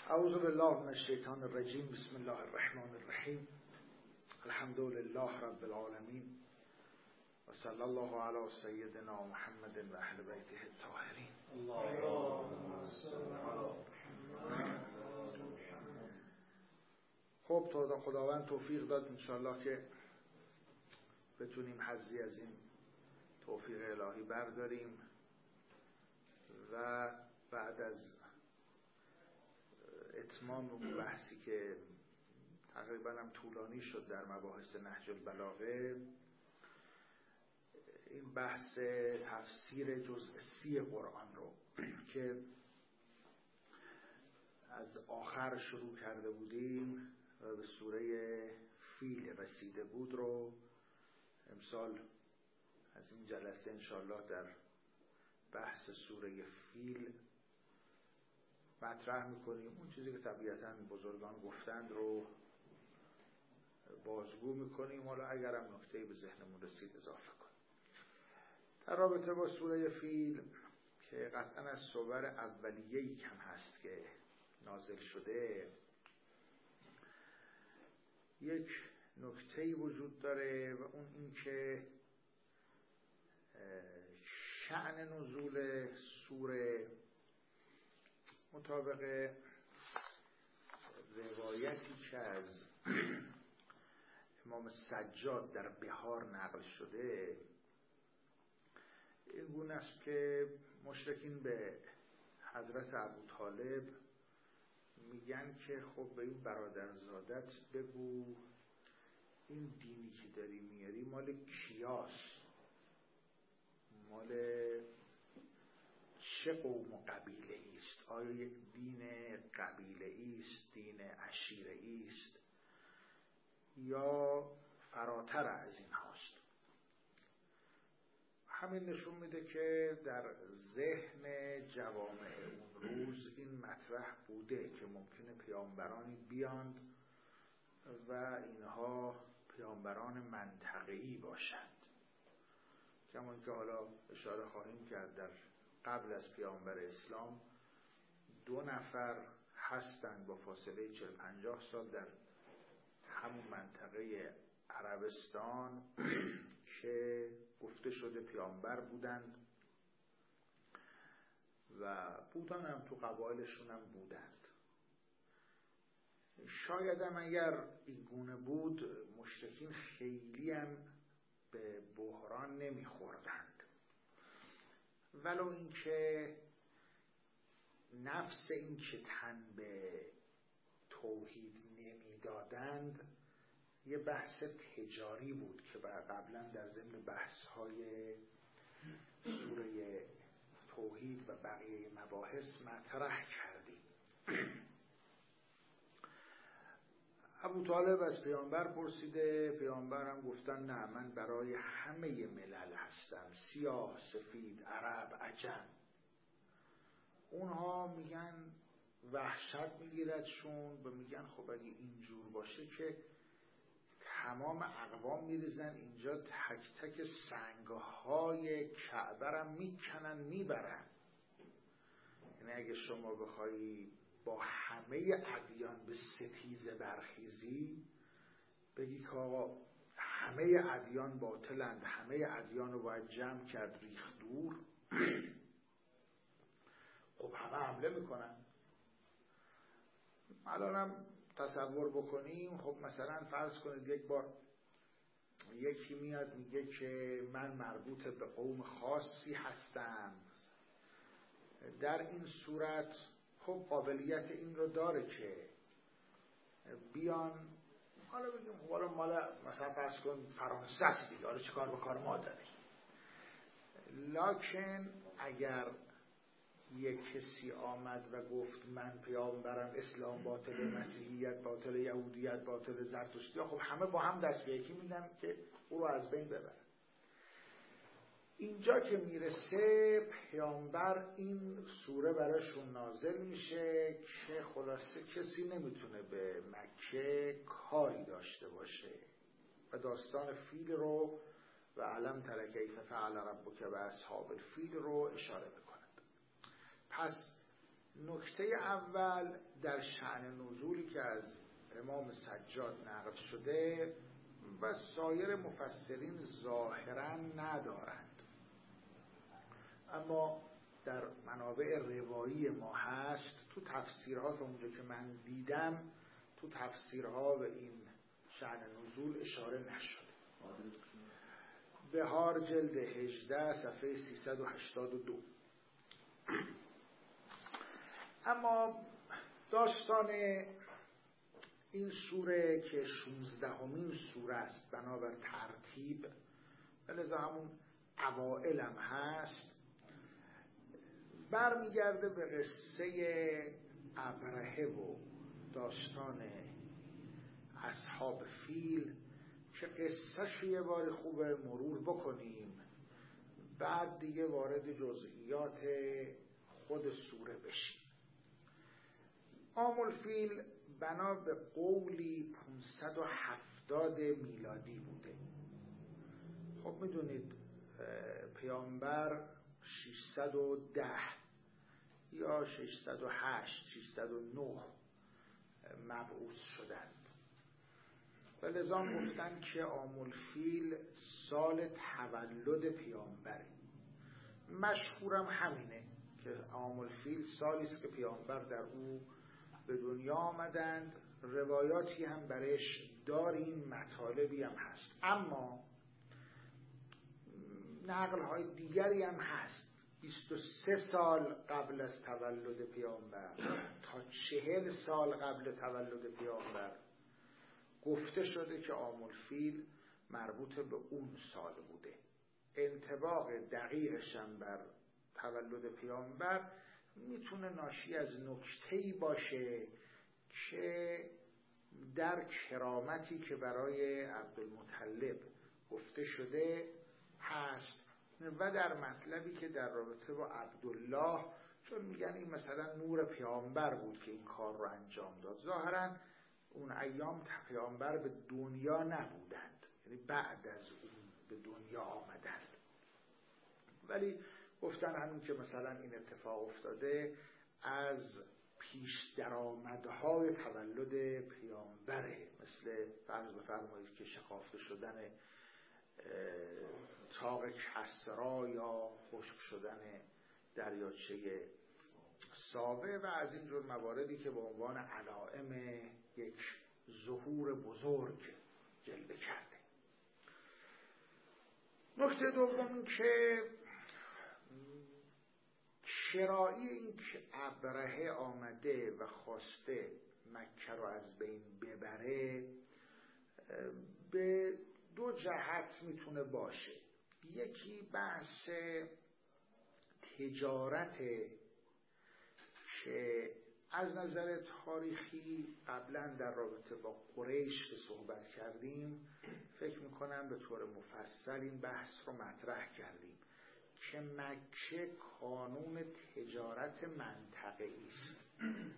اعوذ بالله من الشیطان الرجیم. بسم الله الرحمن الرحیم. الحمد لله رب العالمین و صلی الله علی سیدنا محمد و اهل بیته الطاهرین. خب تا خداوند توفیق داد انشاءالله که بتونیم حظی از این توفیق الهی برداریم و بعد از اتمام اون بحثی که تقریبا هم طولانی شد در مباحث نهج البلاغه، این بحث تفسیر جزء 30 قرآن رو که از آخر شروع کرده بودیم و به سوره فیل رسیده بود رو امسال از این جلسه انشاءالله در بحث سوره فیل مطرح میکنیم. اون چیزی که طبیعتاً بزرگان گفتند رو بازگو میکنیم، حالا اگرم نکته‌ای به ذهنمون رسید اضافه کنیم. در رابطه با سوره فیل که قطعاً از صور اولیه‌ای کم هست که نازل شده، یک نکته‌ای وجود داره و اون این که شأن نزول سوره مطابق روایتی که از امام سجاد در بهار نقل شده این گونه است که مشرکین به حضرت ابوطالب میگن که خب به این برادرزادت بگو این دینی که داری میاری مال کیاست، مال چه قوم و قبیله ایست؟ آیا یک دین قبیله ایست، دین عشیره ایست یا فراتر از این هاست؟ همین نشون میده که در ذهن جوامع اون روز این مطرح بوده که ممکنه پیامبرانی بیاند و اینها پیامبران منطقه‌ای باشند، کما که حالا اشاره خواهیم کرد در قبل از پیامبر اسلام 2 نفر هستند با فاصله 40-50 سال در همون منطقه عربستان که گفته شده پیامبر بودند و بودن هم تو قبایلشون هم بودند. شاید هم اگر این گونه بود مشرکین خیلی هم به بحران نمیخوردند، ولو اینکه نفس این که تن به توحید نمیدادند یه بحث تجاری بود که قبلا در ضمن بحث‌های سوره توحید و بقیه مباحث مطرح کردیم. ابوطالب از پیامبر پرسیده، پیامبر هم گفتن نه، من برای همه ملل هستم، سیاه، سفید، عرب، عجم. اونها میگن وحشت میگیردشون و میگن خب اگه اینجور باشه که تمام اقوام میریزن اینجا، تک تک سنگهای کعبه هم میکنن میبرن. یعنی اگه شما بخوایی با همه ادیان به ستیزه برخیزی، بگی که آقا همه ادیان باطلند، همه ادیان رو باید جمع کرد ریخت دور، خب همه حمله میکنن. الانم تصور بکنیم، خب مثلا فرض کنید یک بار یکی میاد میگه که من مربوط به قوم خاصی هستم، در این صورت خب قابلیت این رو داره که بیان حالا بگیم حالا مال مثلا فرض کن فرانسه است دیگه، حالا چه کار به کار ما داره. لکن اگر یک کسی آمد و گفت من پیامبرم، اسلام باطل، مسیحیت باطل، یهودیت باطل، زرتشتی، خب همه با هم دست به یکی میدن که او رو از بین ببرن. اینجا که میرسه پیامبر این سوره براشون نازل میشه که خلاصه کسی نمیتونه به مکه کاری داشته باشه و داستان فیل رو و علم تر کیف فعل ربک باصحاب الفیل رو اشاره میکنند. پس نکته اول در شأن نزولی که از امام سجاد نقل شده و سایر مفسرین ظاهراً ندارند، اما در منابع روایی ما هست. تو تفسیرها تا اونجا که من دیدم تو تفسیرها به این شأن نزول اشاره نشده. بهار جلد 18 صفحه 382. اما داستان این سوره که 16مین سوره است بنابر ترتیب، لذا همون اوائل هم هست، برمیگرده به قصه ابرهه و داستان اصحاب فیل که قصه‌شو یه بار خوبه مرور بکنیم، بعد دیگه وارد جزئیات خود سوره بشیم. عام الفیل بنا به قولی 570 میلادی بوده. خب میدونید پیامبر 610 یا 608 609 مبعوث شدند و لذا گفتن که عام الفیل سال تولد پیامبره. مشهورم همینه که عام الفیل سالی است که پیامبر در او به دنیا آمدند. روایاتی هم برش داریم، مطالبی هم هست، اما نقل های دیگری هم هست. 23 سال قبل از تولد پیامبر تا 40 سال قبل تولد پیامبر گفته شده که عام الفیل مربوط به اون سال بوده. انطباق دقیقش هم بر تولد پیامبر میتونه ناشی از نکته‌ای باشه که در کرامتی که برای عبدالمطلب گفته شده هست و در مطلبی که در رابطه با عبدالله، چون میگن این مثلا نور پیامبر بود که این کار رو انجام داد. ظاهرا اون ایام پیامبر به دنیا نبودند، یعنی بعد از اون به دنیا آمدند، ولی گفتن همین که مثلا این اتفاق افتاده از پیش درآمدهای تولد پیامبره، مثل فرض بفرمایید که شکافته شدن طاق کسرا یا خشک شدن دریاچه ساوه و از این جور مواردی که به عنوان علائم یک ظهور بزرگ جلوه کرده. نکته دوم این که شرایع این که ابرهه آمده و خواسته مکه رو از بین ببره به دو جهت میتونه باشه. یکی بحث تجارت که از نظر تاریخی قبلا در رابطه با قریش که صحبت کردیم فکر میکنم به طور مفصل این بحث رو مطرح کردیم که مکه کانون تجارت منطقه‌ای است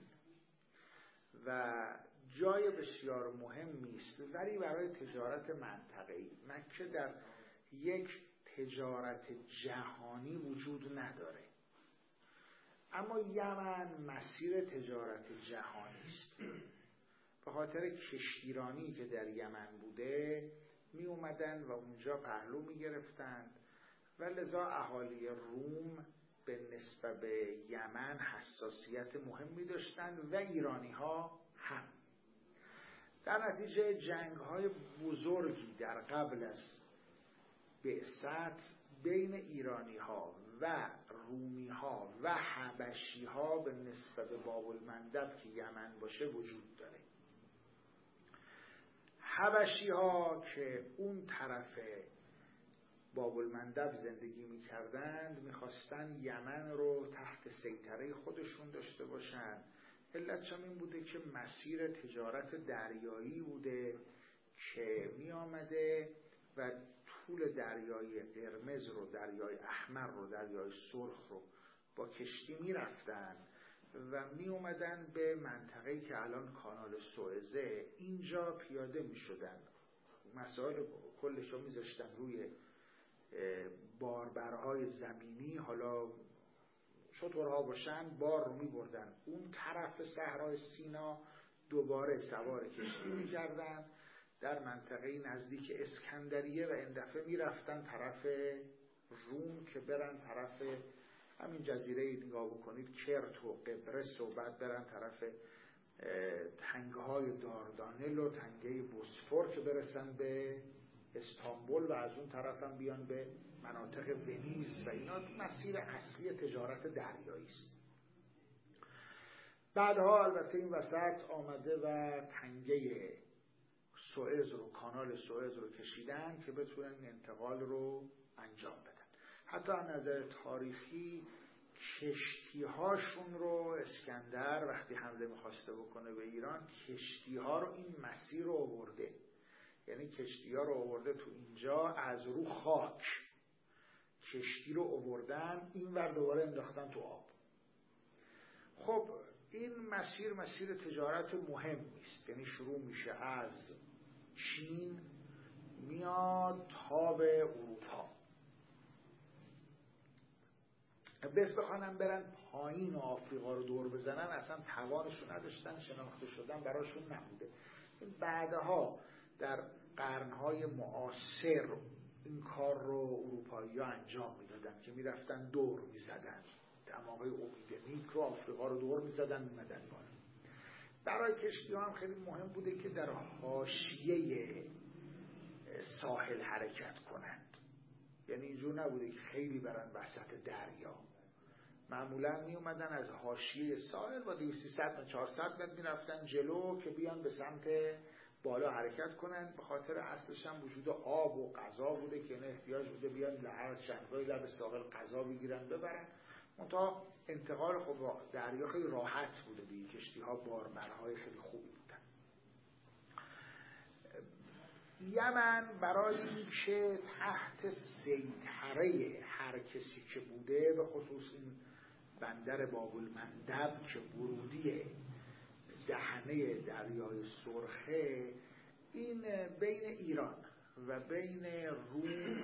و جای بسیار مهمی است، ولی برای تجارت منطقه‌ای. مکه در یک تجارت جهانی وجود نداره، اما یمن مسیر تجارت جهانی است. به خاطر کشتیرانی که در یمن بوده می اومدن و اونجا پهلو می گرفتند و لذا اهالی روم به نسبت به یمن حساسیت مهمی داشتند و ایرانی ها هم. در نتیجه جنگ های بزرگی در قبل از بعثت بین ایرانی ها و رومی ها و حبشی ها به نسبت باب المندب که یمن باشه وجود داره. حبشی ها که اون طرف باب المندب زندگی می کردند می خواستن یمن رو تحت سیطره خودشون داشته باشن. علتش هم این بوده که مسیر تجارت دریایی بوده که می آمده و طول دریای قرمز رو، دریای احمر رو، دریای سرخ رو با کشتی می رفتن و می اومدن به منطقه‌ای که الان کانال سوئزه، اینجا پیاده می شدن. مسائل کلش رو می ذاشتن روی باربرهای زمینی، حالا شترها باشن بار رو میبردن اون طرف صحرای سینا، دوباره سوار کشتی میکردن در منطقه نزدیک اسکندریه و این دفعه میرفتن طرف روم که برن طرف همین جزیره نگاه بکنید کرت و قبرس و بعد برن طرف تنگه‌های داردانل و تنگه بوسفور که برسن به استانبول و از اون طرف هم بیان به مناطق ونیز و اینا. مسیر اصلی تجارت دریایی است. بعدها البته این وسط آمده و تنگه سوئز رو، کانال سوئز رو کشیدن که بتونن انتقال رو انجام بدن. حتی از نظر تاریخی کشتی‌هاشون رو اسکندر وقتی حمله می‌خواسته بکنه به ایران، کشتی‌ها رو این مسیر رو آورده، یعنی کشتی‌ها رو آورده تو اینجا از رو خاک، کشتی رو آوردن این ور دوباره انداختن تو آب. خب این مسیر تجارت مهمی است، یعنی شروع میشه از چین میاد تا به اروپا. بخوانن برن پایین و آفریقا رو دور بزنن اصلا توانشون نداشتن، شناخته شدن براشون نبوده. بعدها در قرنهای معاصر این کار رو اروپایی‌ها انجام میدادن که میرفتن دور میزدن، دماغه اومیدنیک رو آفریقا رو دور میزدن میمدن بالا. برای کشتی ها هم خیلی مهم بوده که در حاشیه ساحل حرکت کنند، یعنی اینجور نبوده که خیلی برن وسط دریا. معمولا می اومدن از حاشیه ساحل با 200-300 تا 400 متر می رفتن جلو که بیان به سمت بالا حرکت کنن. به خاطر اصلش هم وجود آب و غذا بوده که احتیاج بوده بیان لحظ شهرهای لب ساحل غذا بگیرن ببرن. منتها انتقال خب دریا خیلی راحت بوده، دیگه کشتی ها باربرهای خیلی خوبی بودن. یمن برای اینکه تحت سیطره هر کسی که بوده، به خصوص این بندر باب المندب که ورودی دهنه دریای سرخه، این بین ایران و بین روم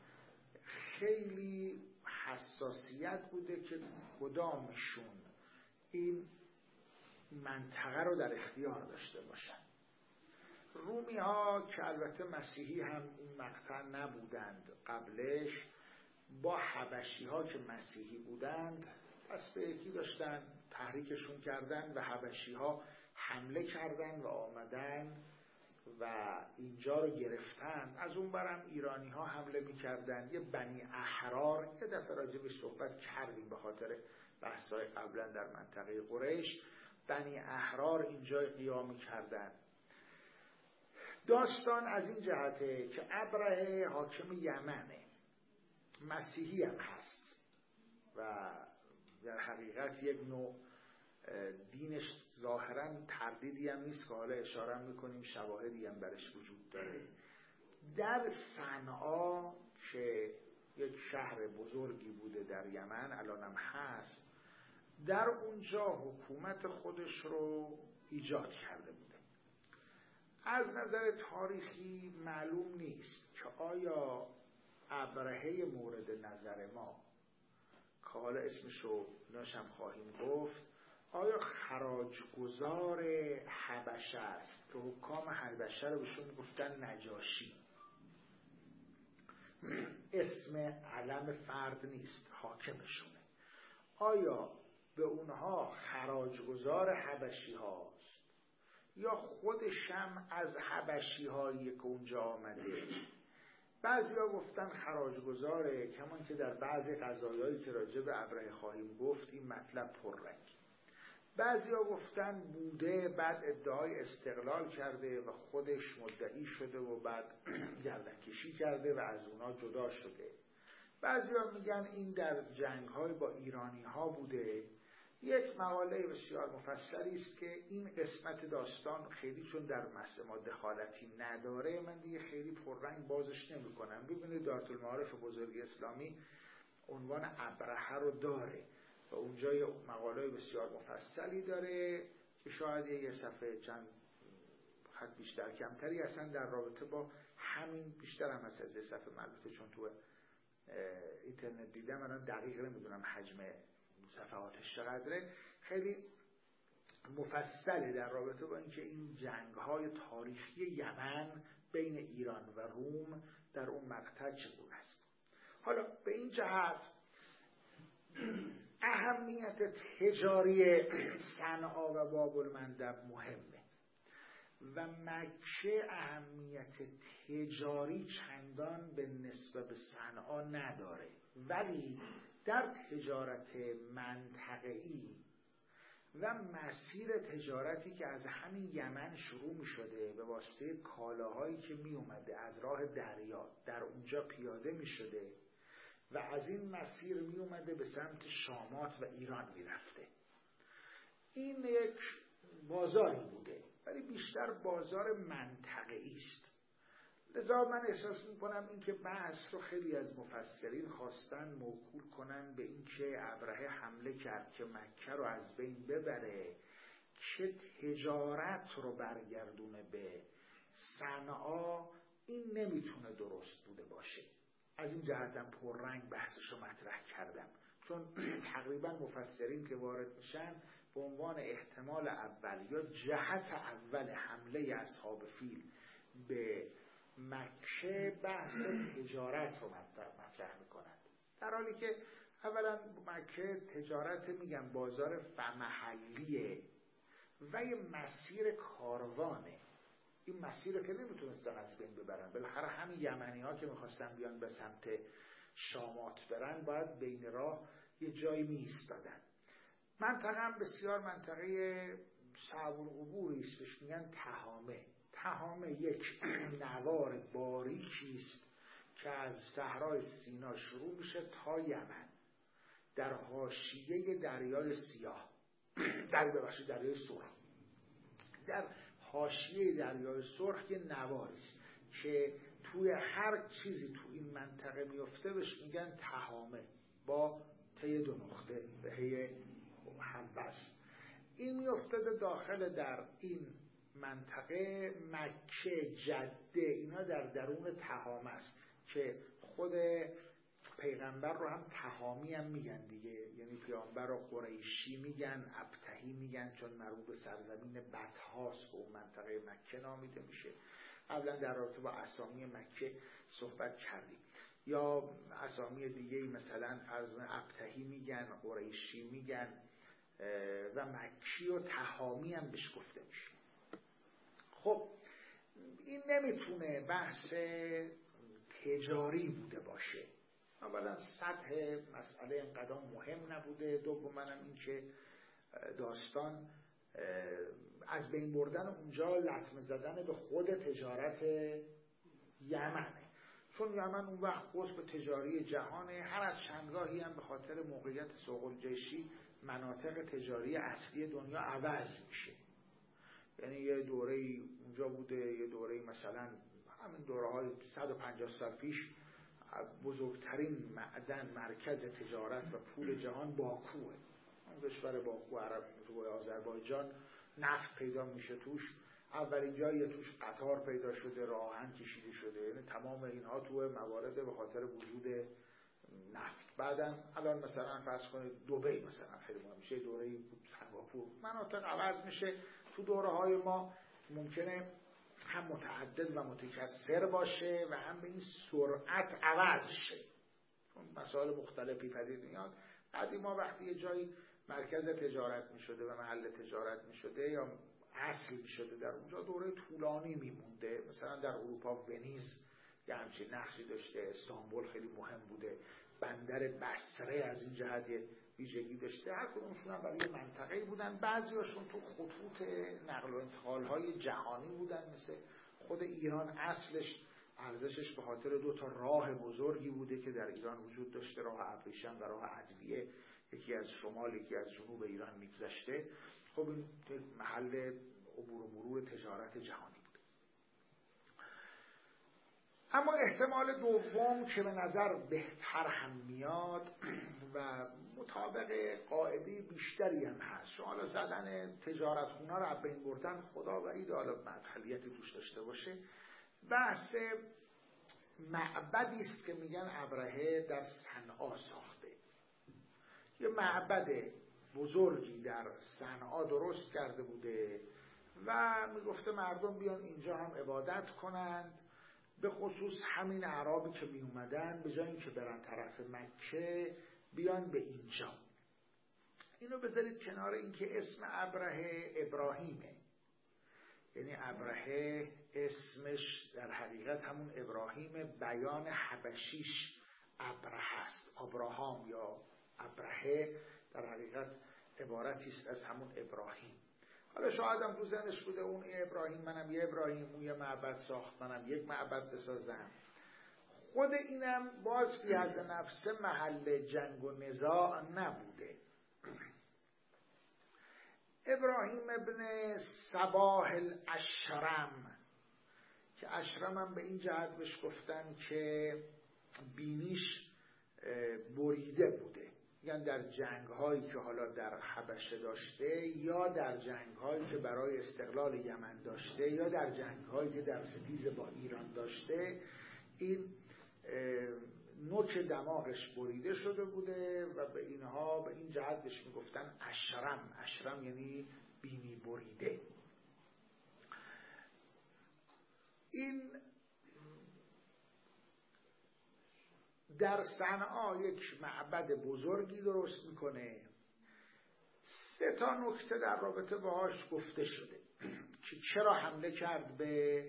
خیلی حساسیت بوده که کدامشون این منطقه رو در اختیار داشته باشن. رومی ها که البته مسیحی هم این مقطع نبودند قبلش، با حبشی ها که مسیحی بودند پس به یکی داشتن تحریکشون کردن و حبشی ها حمله کردن و آمدن و اینجا رو گرفتن. از اون برم ایرانی ها حمله می کردن. یه بنی احرار، یه دفعه راجبش صحبت کردیم به خاطر بحثای قبلا در منطقه قریش، بنی احرار اینجا قیام می کردن. داستان از این جهته که ابرهه حاکم یمنه، مسیحی هم هست و در حقیقت یک نوع دینش ظاهرا تردیدی هم نیست که حالا اشاره میکنیم شواهدی هم برش وجود داره. در صنعا که یک شهر بزرگی بوده در یمن الانم هست، در اونجا حکومت خودش رو ایجاد کرده بوده. از نظر تاریخی معلوم نیست که آیا ابرهه مورد نظر ما که حالا اسمشو ناشم خواهیم گفت، آیا خراجگزار حبشه است که حکام حبشه رو بهشون گفتن نجاشی، اسم علم فرد نیست، حاکمشونه. آیا به اونها خراجگزار حبشی هاست یا خودشم از حبشی هایی که اونجا آمده؟ بعضی ها گفتن خراجگزاره، کمان که در بعضی قضایایی که راجع به ابرهه خواهیم گفت این مطلب پررنگ. بعضی ها گفتن بوده، بعد ادعای استقلال کرده و خودش مدعی شده و بعد گردنکشی کرده و از اونا جدا شده. بعضی ها میگن این در جنگ‌های با ایرانی ها بوده. یک مقاله بسیار مفصلی است که این قسمت داستان خیلی چون در متن ما دخالتی نداره، من دیگه خیلی پررنگ بازش نمی کنم. ببینید دارالمعارف بزرگ اسلامی عنوان ابرهه رو داره و اونجا یه مقاله بسیار مفصلی داره که شاید یه صفحه چند خط بیشتر کمتری اصلا در رابطه با همین بیشتر هم هست از یه صفحه، البته چون تو اینترنت دیدم الان دقیق نمیدونم حجم صفحاتش چقدره، خیلی مفصله در رابطه با اینکه این جنگ‌های تاریخی یمن بین ایران و روم در اون مقطع چگونه است. حالا به این جهت اهمیت تجاری صنعا و باب المندب مهمه و مکه اهمیت تجاری چندان به نسبت به صنعا نداره، ولی در تجارت منطقه‌ای و مسیر تجارتی که از همین یمن شروع می شده به واسطه کالاهایی که می اومده از راه دریا در اونجا پیاده می شده و از این مسیر می اومده به سمت شامات و ایران می رفته. این یک بازاری بوده ولی بیشتر بازار منطقه‌ای است. لذا من احساس میکنم اینکه بحث رو خیلی از مفسرین خواستن موکول کنن به اینکه ابرهه حمله کرد که مکه رو از بین ببره که تجارت رو برگردونه به صنعا. این نمیتونه درست بوده باشه. از این جهتم پررنگ بحثش رو مطرح کردم، چون تقریبا مفسرین که وارد میشن به عنوان احتمال اول یا جهت اول حمله اصحاب فیل به مکه بحث تجارت رو مطرح میکنند، در حالی که اولا مکه تجارت میگن بازار محلیه و یه مسیر کاروانه. این مسیر که نمیتونستن از بین ببرن، بالاخره همین یمنی ها که میخواستن بیان به سمت شامات برن باید بین راه یه جایی میایستادن. منطقه هم بسیار منطقه صعب العبوری است، بهش میگن تهامه. تهامه یک نوار باریکی است که از صحرای سینا شروع میشه تا یمن در حاشیه دریای سیاه، دریای سرخ. در حاشیه دریای سرخ یه نواری است که توی هر چیزی تو این منطقه میفته بهش میگن تهامه با ته دو نقطه به هی همبست. این میافتاده داخل در این منطقه مکه، جده، اینا در درون تهامه است که خود پیغمبر رو هم تهامی هم میگن دیگه، یعنی پیامبر رو قریشی میگن، ابتهی میگن، چون مربوط به سرزمین بطحاست که اون منطقه مکه نامیده میشه. قبلا در رابطه با اسامی مکه صحبت کردیم. یا اسامی دیگه مثلا از ابتهی میگن، قریشی میگن و مکی و تهامی هم بهش گفته میشه. خب این نمیتونه بحث تجاری بوده باشه. اولا سطح مسئله اینقدر مهم نبوده، دوم منم این که داستان از بین بردن اونجا لطمه زدن به خود تجارت یمنه، چون یمن اون وقت قطب تجاری جهانه. هر از چندگاهی هم به خاطر موقعیت سوق الجیشی مناطق تجاری اصلی دنیا عوض میشه. یعنی یه دوره اونجا بوده، یه دوره مثلا همین دوره‌های 150 سال پیش بزرگترین معدن مرکز تجارت و پول جهان باکوه. اون کشور باکو عرب روی آذربایجان نفت پیدا میشه توش، اولین جایی توش قطار پیدا شده، راه آهن کشیده شده. یعنی تمام اینها تو موارد به خاطر وجود نفت. بعدم الان مثلا فرض کنید دبی مثلا خیلی مهم میشه، دوره سنگاپور، مناطق عوض میشه. تو دوره‌های ما ممکنه هم متعدد و متکثر باشه و هم به این سرعت عوض شه، چون مسائل مختلفی پدید میاد. بعدی ما وقتی یه جایی مرکز تجارت میشده و محل تجارت میشده یا اصل میشده در اونجا دوره طولانی میمونده. مثلا در اروپا ونیز یه همچین نقشی داشته، استانبول خیلی مهم بوده، بندر بصره از این جهت ویژگی داشته. هر کدومشون هم برای منطقه‌ای بودن. بعضیاشون تو خطوط نقل و انتقال‌های جهانی بودن، مثل خود ایران اصلش ارزشش به خاطر 2 تا راه بزرگی بوده که در ایران وجود داشته، راه ابریشم و راه ادویه، یکی از شمال یکی از جنوب ایران میگذشته. خب این محل عبور و مرور تجارت جهانی بود. اما احتمال دوم که به نظر بهتر هم میاد و مطابق قاعده بیشتری هم هست، شما حالا زدن تجارت خونه رو بین بردن خدا وعید، حالا مدخلیتی توش داشته باشه، بحث معبدی است که میگن ابرهه در صنعا ساخته. یه معبد بزرگی در صنعا درست کرده بوده و میگفته مردم بیان اینجا هم عبادت کنند، به خصوص همین اعرابی که می اومدن به جای اینکه برن طرف مکه بیان به اینجا. اینو بذارید کنار اینکه اسم ابرهه ابراهیمه، یعنی ابرهه اسمش در حقیقت همون ابراهیم، بیان حبشیش ابرهه است. ابراهام یا ابرهه در حقیقت عبارتی است از همون ابراهیم. حالا شاید هم تو ذهنش بوده اون ابراهیم، منم یه ابراهیم، اون یه معبد ساخت، منم یک معبد بسازم. خود اینم باز فی حد نفسه محل جنگ و نزاع نبوده. ابراهیم ابن صباح الاشرم که اشرم هم به این جهت بهش گفتن که بینیش بریده بوده، یعنی در جنگ هایی که حالا در حبشه داشته یا در جنگ هایی که برای استقلال یمن داشته یا در جنگ هایی که در ستیز با ایران داشته، این نوک دماغش بریده شده بوده و به اینها به این جهت بهش میگفتن اشرم. اشرم یعنی بینی بریده. این در صنعا یک معبد بزرگی درست میکنه. 3 نکته در رابطه باهاش گفته شده که چرا حمله کرد به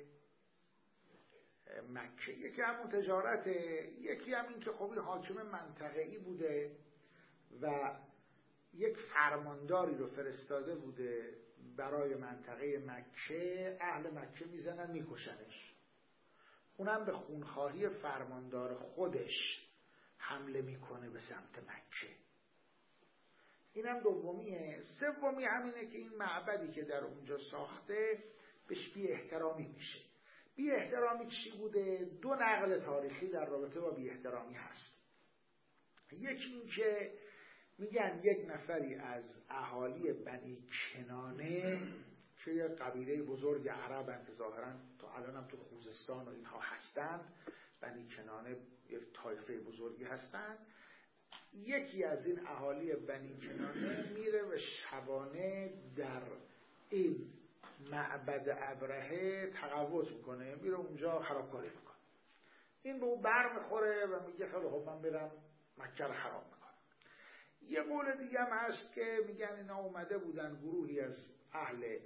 مکه. یکی همون تجارته، یکی هم این که خب حاکم منطقه‌ای بوده و یک فرمانداری رو فرستاده بوده برای منطقه مکه، اهل مکه میزنن میکشنش، اونم به خونخواهی فرماندار خودش حمله میکنه به سمت مکه. اینم دومیه. سومی همینه که این معبدی که در اونجا ساخته بهش بی احترامی میشه. بی احترامی چی بوده؟ 2 نقل تاریخی در رابطه با بی احترامی هست. یکی این که میگن یک نفری از اهالی بنی کنانه که یک قبیله بزرگ عربن که ظاهرا تا الان هم تو خوزستان و اینها هستند، بنی کنانه یک طایفه بزرگی هستند، یکی از این اهالی بنی کنانه میره و شبانه در این معبد ابرهه تقوت میکنه، میره اونجا خرابکاری میکنه. این به او برمیخوره و میگه خیلی خب من برم مکه رو خراب میکنم. یه قول دیگه هم هست که میگن اینا اومده بودن گروهی از اهل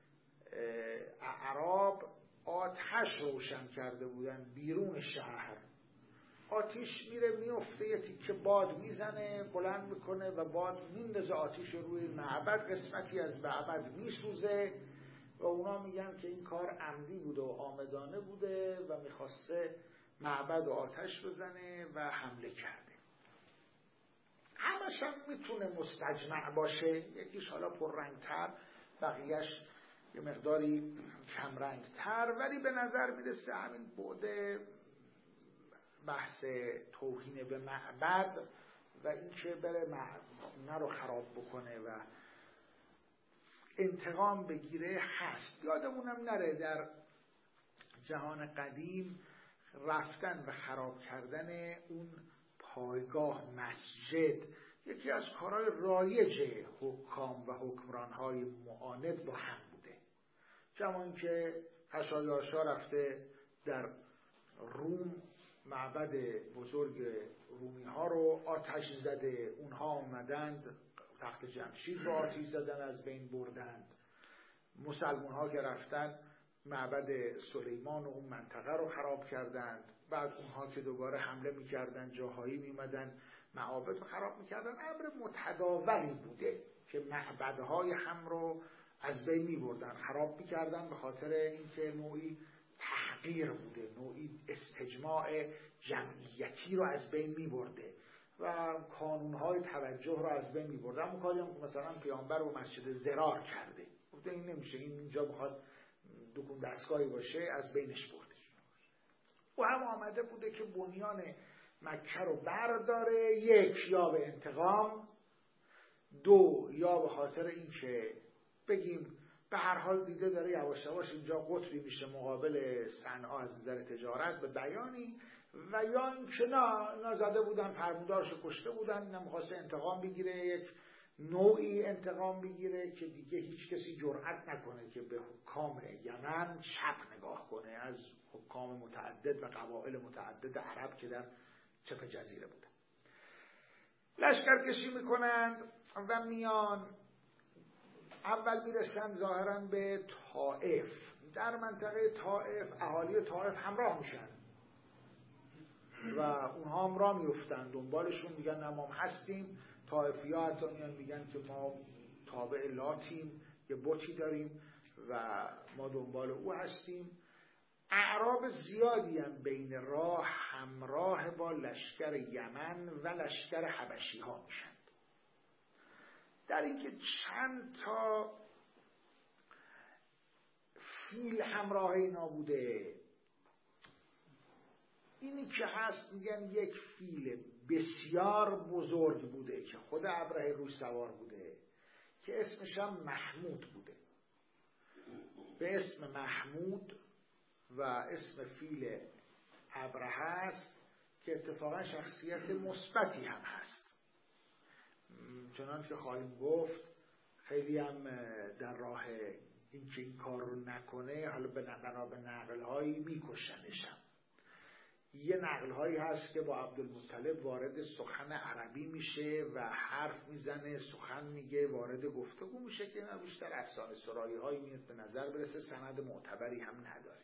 اعراب آتش روشن کرده بودن بیرون شهر. آتش میره میفته، یه تیکه باد میزنه بلند میکنه و باد میندازه آتش روی معبد، قسمتی از معبد میسوزه و اونا میگن که این کار عمدی بوده و آمدانه بوده و میخواسته معبد و آتش بزنه و حمله کرده. همش هم میتونه مستجمع باشه، یکیش حالا پررنگتر، بقیهش یه مقداری کمرنگتر، ولی به نظر میرسه همین بعد بحث توهین به معبد و این که بره خونه رو خراب بکنه و انتقام بگیره هست. یادمونم نره در جهان قدیم رفتن و خراب کردن اون پایگاه مسجد یکی از کارهای رایج حکام و حکمرانهای معاند با هم بوده. کما اینکه خشایارشا رفته در روم معبد بزرگ رومی ها رو آتش زده، اونها آمدند تخت جمشید رو آتش زدن از بین بردند. مسلمان ها که رفتن معبد سلیمان و اون منطقه رو خراب کردند. بعد اونها که دوباره حمله میکردن جاهایی میمدن معابد رو خراب میکردن. امر متداولی بوده که معبدهای هم رو از بین میبردن، خراب میکردن، به خاطر اینکه نوعی تحقیر بوده، نوعی استجماع جمعیتی رو از بین میبرده و کانونهای توجه رو از بین میبرده. همون کاری هم مثلا پیامبر و مسجد زرار کرده، گفته این نمیشه، این اینجا بخواد دکون دستگاهی باشه از بینش برده. او هم آمده بوده که بنیان مکه رو برداره، 1 یا به انتقام، 2 یا به خاطر این که بگیم به هر حال دیده داره یواش یواش اینجا قطری میشه مقابل صنعا از نظر تجارت به بیانی و یا اینکه نه، اینا زده بودن فرمودارش کشته بودن، اینا میخواست انتقام بگیره، یک نوعی انتقام بگیره که دیگه هیچ کسی جرئت نکنه که به حکام یمن چپ نگاه کنه از حکام متعدد و قبایل متعدد عرب که در چپ جزیره بودن. لشکرکشی میکنند و میان، اول میرسن ظاهرا به طائف. در منطقه طائف اهالی طائف همراه میشن و اونها هم راه میفتن دنبالشون، میگن نه ما هستیم. طائفی ها حتی میگن که ما تابع لاتیم، یه بتی داریم و ما دنبال او هستیم. اعراب زیادی هم بین راه همراه با لشکر یمن و لشکر حبشی ها میشن. در اینکه چند تا فیل همراه اینا بوده، اینی که هست میگن یک فیل بسیار بزرگ بوده که خود ابرهه روش سوار بوده که اسمش هم محمود بوده، به اسم محمود و اسم فیل ابرهه است که اتفاقا شخصیت مثبتی هم هست، چنان که خواهیم گفت. خیلی هم در راه اینکه این کار رو نکنه حالا بنا به نقل‌هایی میکشنش هم. یه نقل‌هایی هست که با عبدالمطلب وارد سخن عربی میشه و حرف میزنه، سخن میگه، وارد گفتگو میشه که اینا بیشتر افسانه سرایی‌هایی میاد به نظر برسه، سند معتبری هم نداره.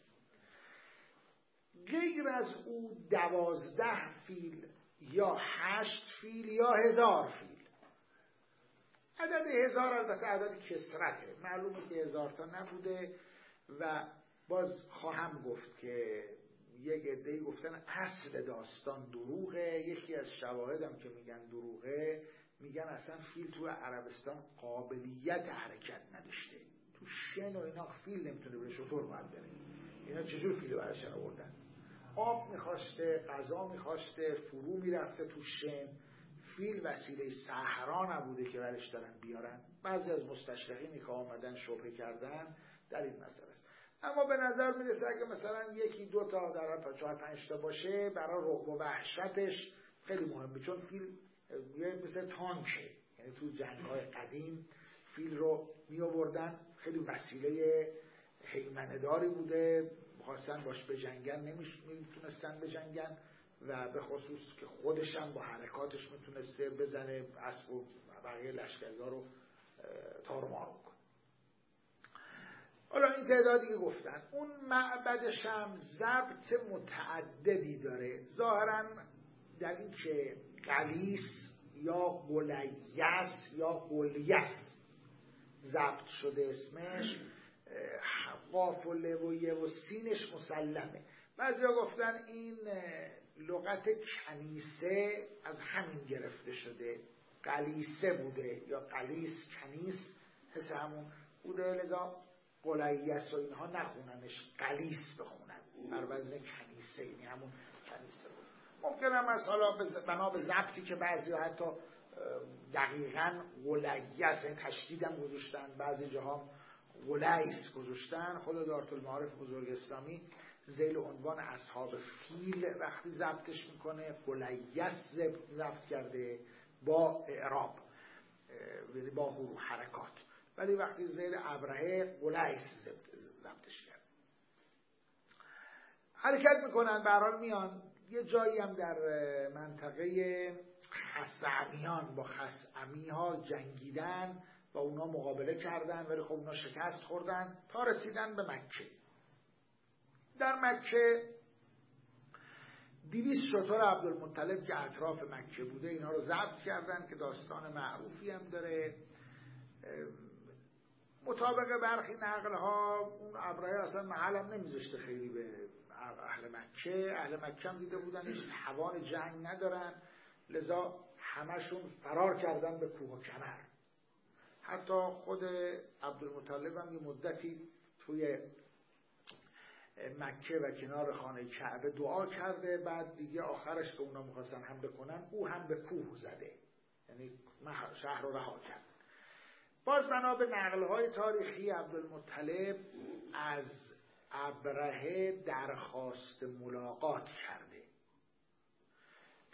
غیر از او 12 فیل یا 8 فیل یا 1000 فیل. عدد 1000 البته عدد کثرته، معلومه که 1000 تا نبوده و باز خواهم گفت که یک عده‌ای گفتن اصل داستان دروغه. یکی از شواهدم که میگن دروغه، میگن اصلا فیل تو عربستان قابلیت حرکت نداشته، تو شن و اینا فیل نمیتونه بره، شطور باید بره. اینا چجور فیل رو برشن آوردن؟ آب میخواسته، غذا میخواسته، فرو میرفته تو شن. فیل وسیله صحرا نبوده که برش دارن بیارن. بعضی از مستشرقینی که آمدن شبهه کردن در این مسئله است. اما به نظر میرسه اگه مثلا یکی دو تا در 4-5 تا باشه برای رعب و وحشتش خیلی مهمه، چون فیل مثل تانکه، یعنی تو جنگ‌های قدیم فیل رو می آوردن، خیلی وسیله هیمنه‌داری بوده، خواستن باش بجنگن نمیتونستن بجنگن و به خصوص که خودش هم با حرکاتش میتونسته بزنه اسب و بقیه لشکری‌ها رو تارمار کنه. حالا این تعدادی که گفتن، اون معبدش هم ضبط متعددی داره، ظاهرا در این که قلیس یا قلیس یا قلیس ضبط شده اسمش، قاف و ل و ی و سینش مسلمه. بعضیا گفتن این لغت کنیسه از همین گرفته شده، قلیسه بوده یا قلیس کنیس حس همون بوده، لذا قلیس و اینها نخوننش، قلیس بخونن بر وزن کنیسه، یعنی همون کنیسه بود. ممکن هم از حالا بنا به ضبطی که بعضی حتی دقیقاً قلیس یعنی تشدیدم گذاشتن، بعضی جاها قلیس گذاشتن. خود دارالمعارف بزرگ اسلامی ذیل عنوان اصحاب فیل وقتی ضبطش میکنه قلیس ضبط کرده با اعراب، یعنی با حروف حرکات، ولی وقتی ذیل ابرهه قلیس ضبطش کرد. حرکت میکنن، به هر حال میان یه جایی هم در منطقه خثعمیان با خثعمی ها جنگیدن و اونا مقابله کردن، ولی خب اونا شکست خوردن تا رسیدن به مکه. در مکه 200 شتر عبدالمطلب که اطراف مکه بوده اینا رو ضبط کردن که داستان معروفی هم داره. مطابق برخی نقل ها اون ابرهه اصلا محل هم نمیذاشته خیلی به اهل مکه. اهل مکه هم دیده بودن هیچ توان جنگ ندارن، لذا همشون فرار کردن به کوه و کمر. حتی خود عبدالمطلب هم یه مدتی توی مکه و کنار خانه کعبه دعا کرده، بعد دیگه آخرش که اونا میخواستن حمله کنن او هم به کوه زده، یعنی شهر رو رها کرد. باز بنا به نقل‌های تاریخی عبدالمطلب از ابرهه درخواست ملاقات کرده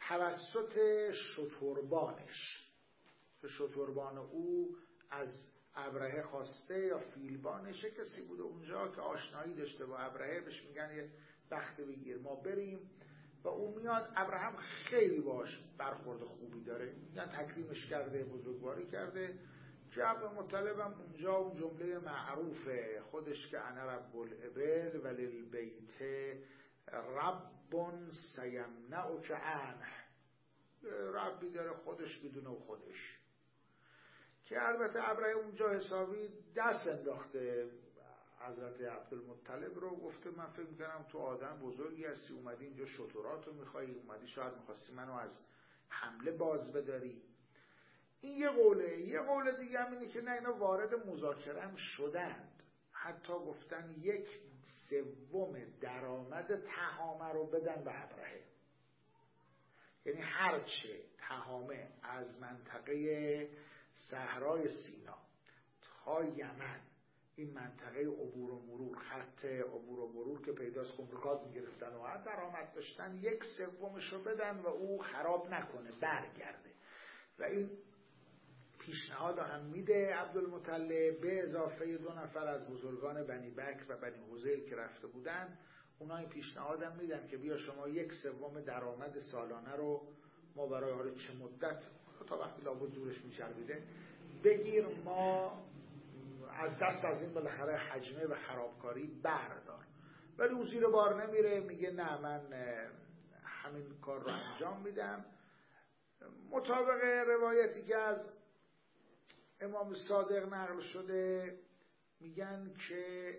توسط شتربانش که شتربان او از ابرهه خواسته یا فیلبانش کسی بوده اونجا که آشنایی داشته با ابرهه، بهش میگن یه بخت بگیر ما بریم و اون میاد. ابراهیم خیلی باش برخورد خوبی داره، میگن تکریمش کرده، بزرگواری کرده. که عبدالمطلب هم اونجا اون جمله معروفه خودش که انا رب الابل وللبیت رب سیمنعک عنه، ربی داره خودش بدونه خودش. که البته ابراهیم اونجا حسابی دست انداخته حضرت عبدالمطلب رو، گفته من فکر میکنم تو آدم بزرگی هستی، اومدی اینجا شتراتو میخوایی، اومدی شاید میخواستی منو از حمله باز بداری. این یه قوله. یه قول دیگه هم اینه که نه، اینا وارد مذاکره هم شدند، حتی گفتن 1/3 درآمد تهامه رو بدن به ابرهه. یعنی هرچه تهامه از منطقه صحرای سینا تا یمن، این منطقه عبور و مرور، خط عبور و مرور که پیداست گمرکات میگرفتن و هر درآمد داشتن، 1/3 رو بدن و او خراب نکنه، برگرده. و این پیشنهاد هم میده عبدالمطلب، به اضافه 2 نفر از بزرگان بنی بکر و بنی حذیل که رفته بودن، اونا این پیشنهاد هم میدن که بیا شما 1/3 درآمد سالانه رو ما برای حالا چه مدت تا وقتی لابد زورش میچربیده بگیر، ما از دست از این بالاخره حجمه و خرابکاری بردار. ولی او زیر بار نمیره، میگه نه من همین کار رو انجام میدم. مطابق روایتی که از امام صادق نقل شده میگن که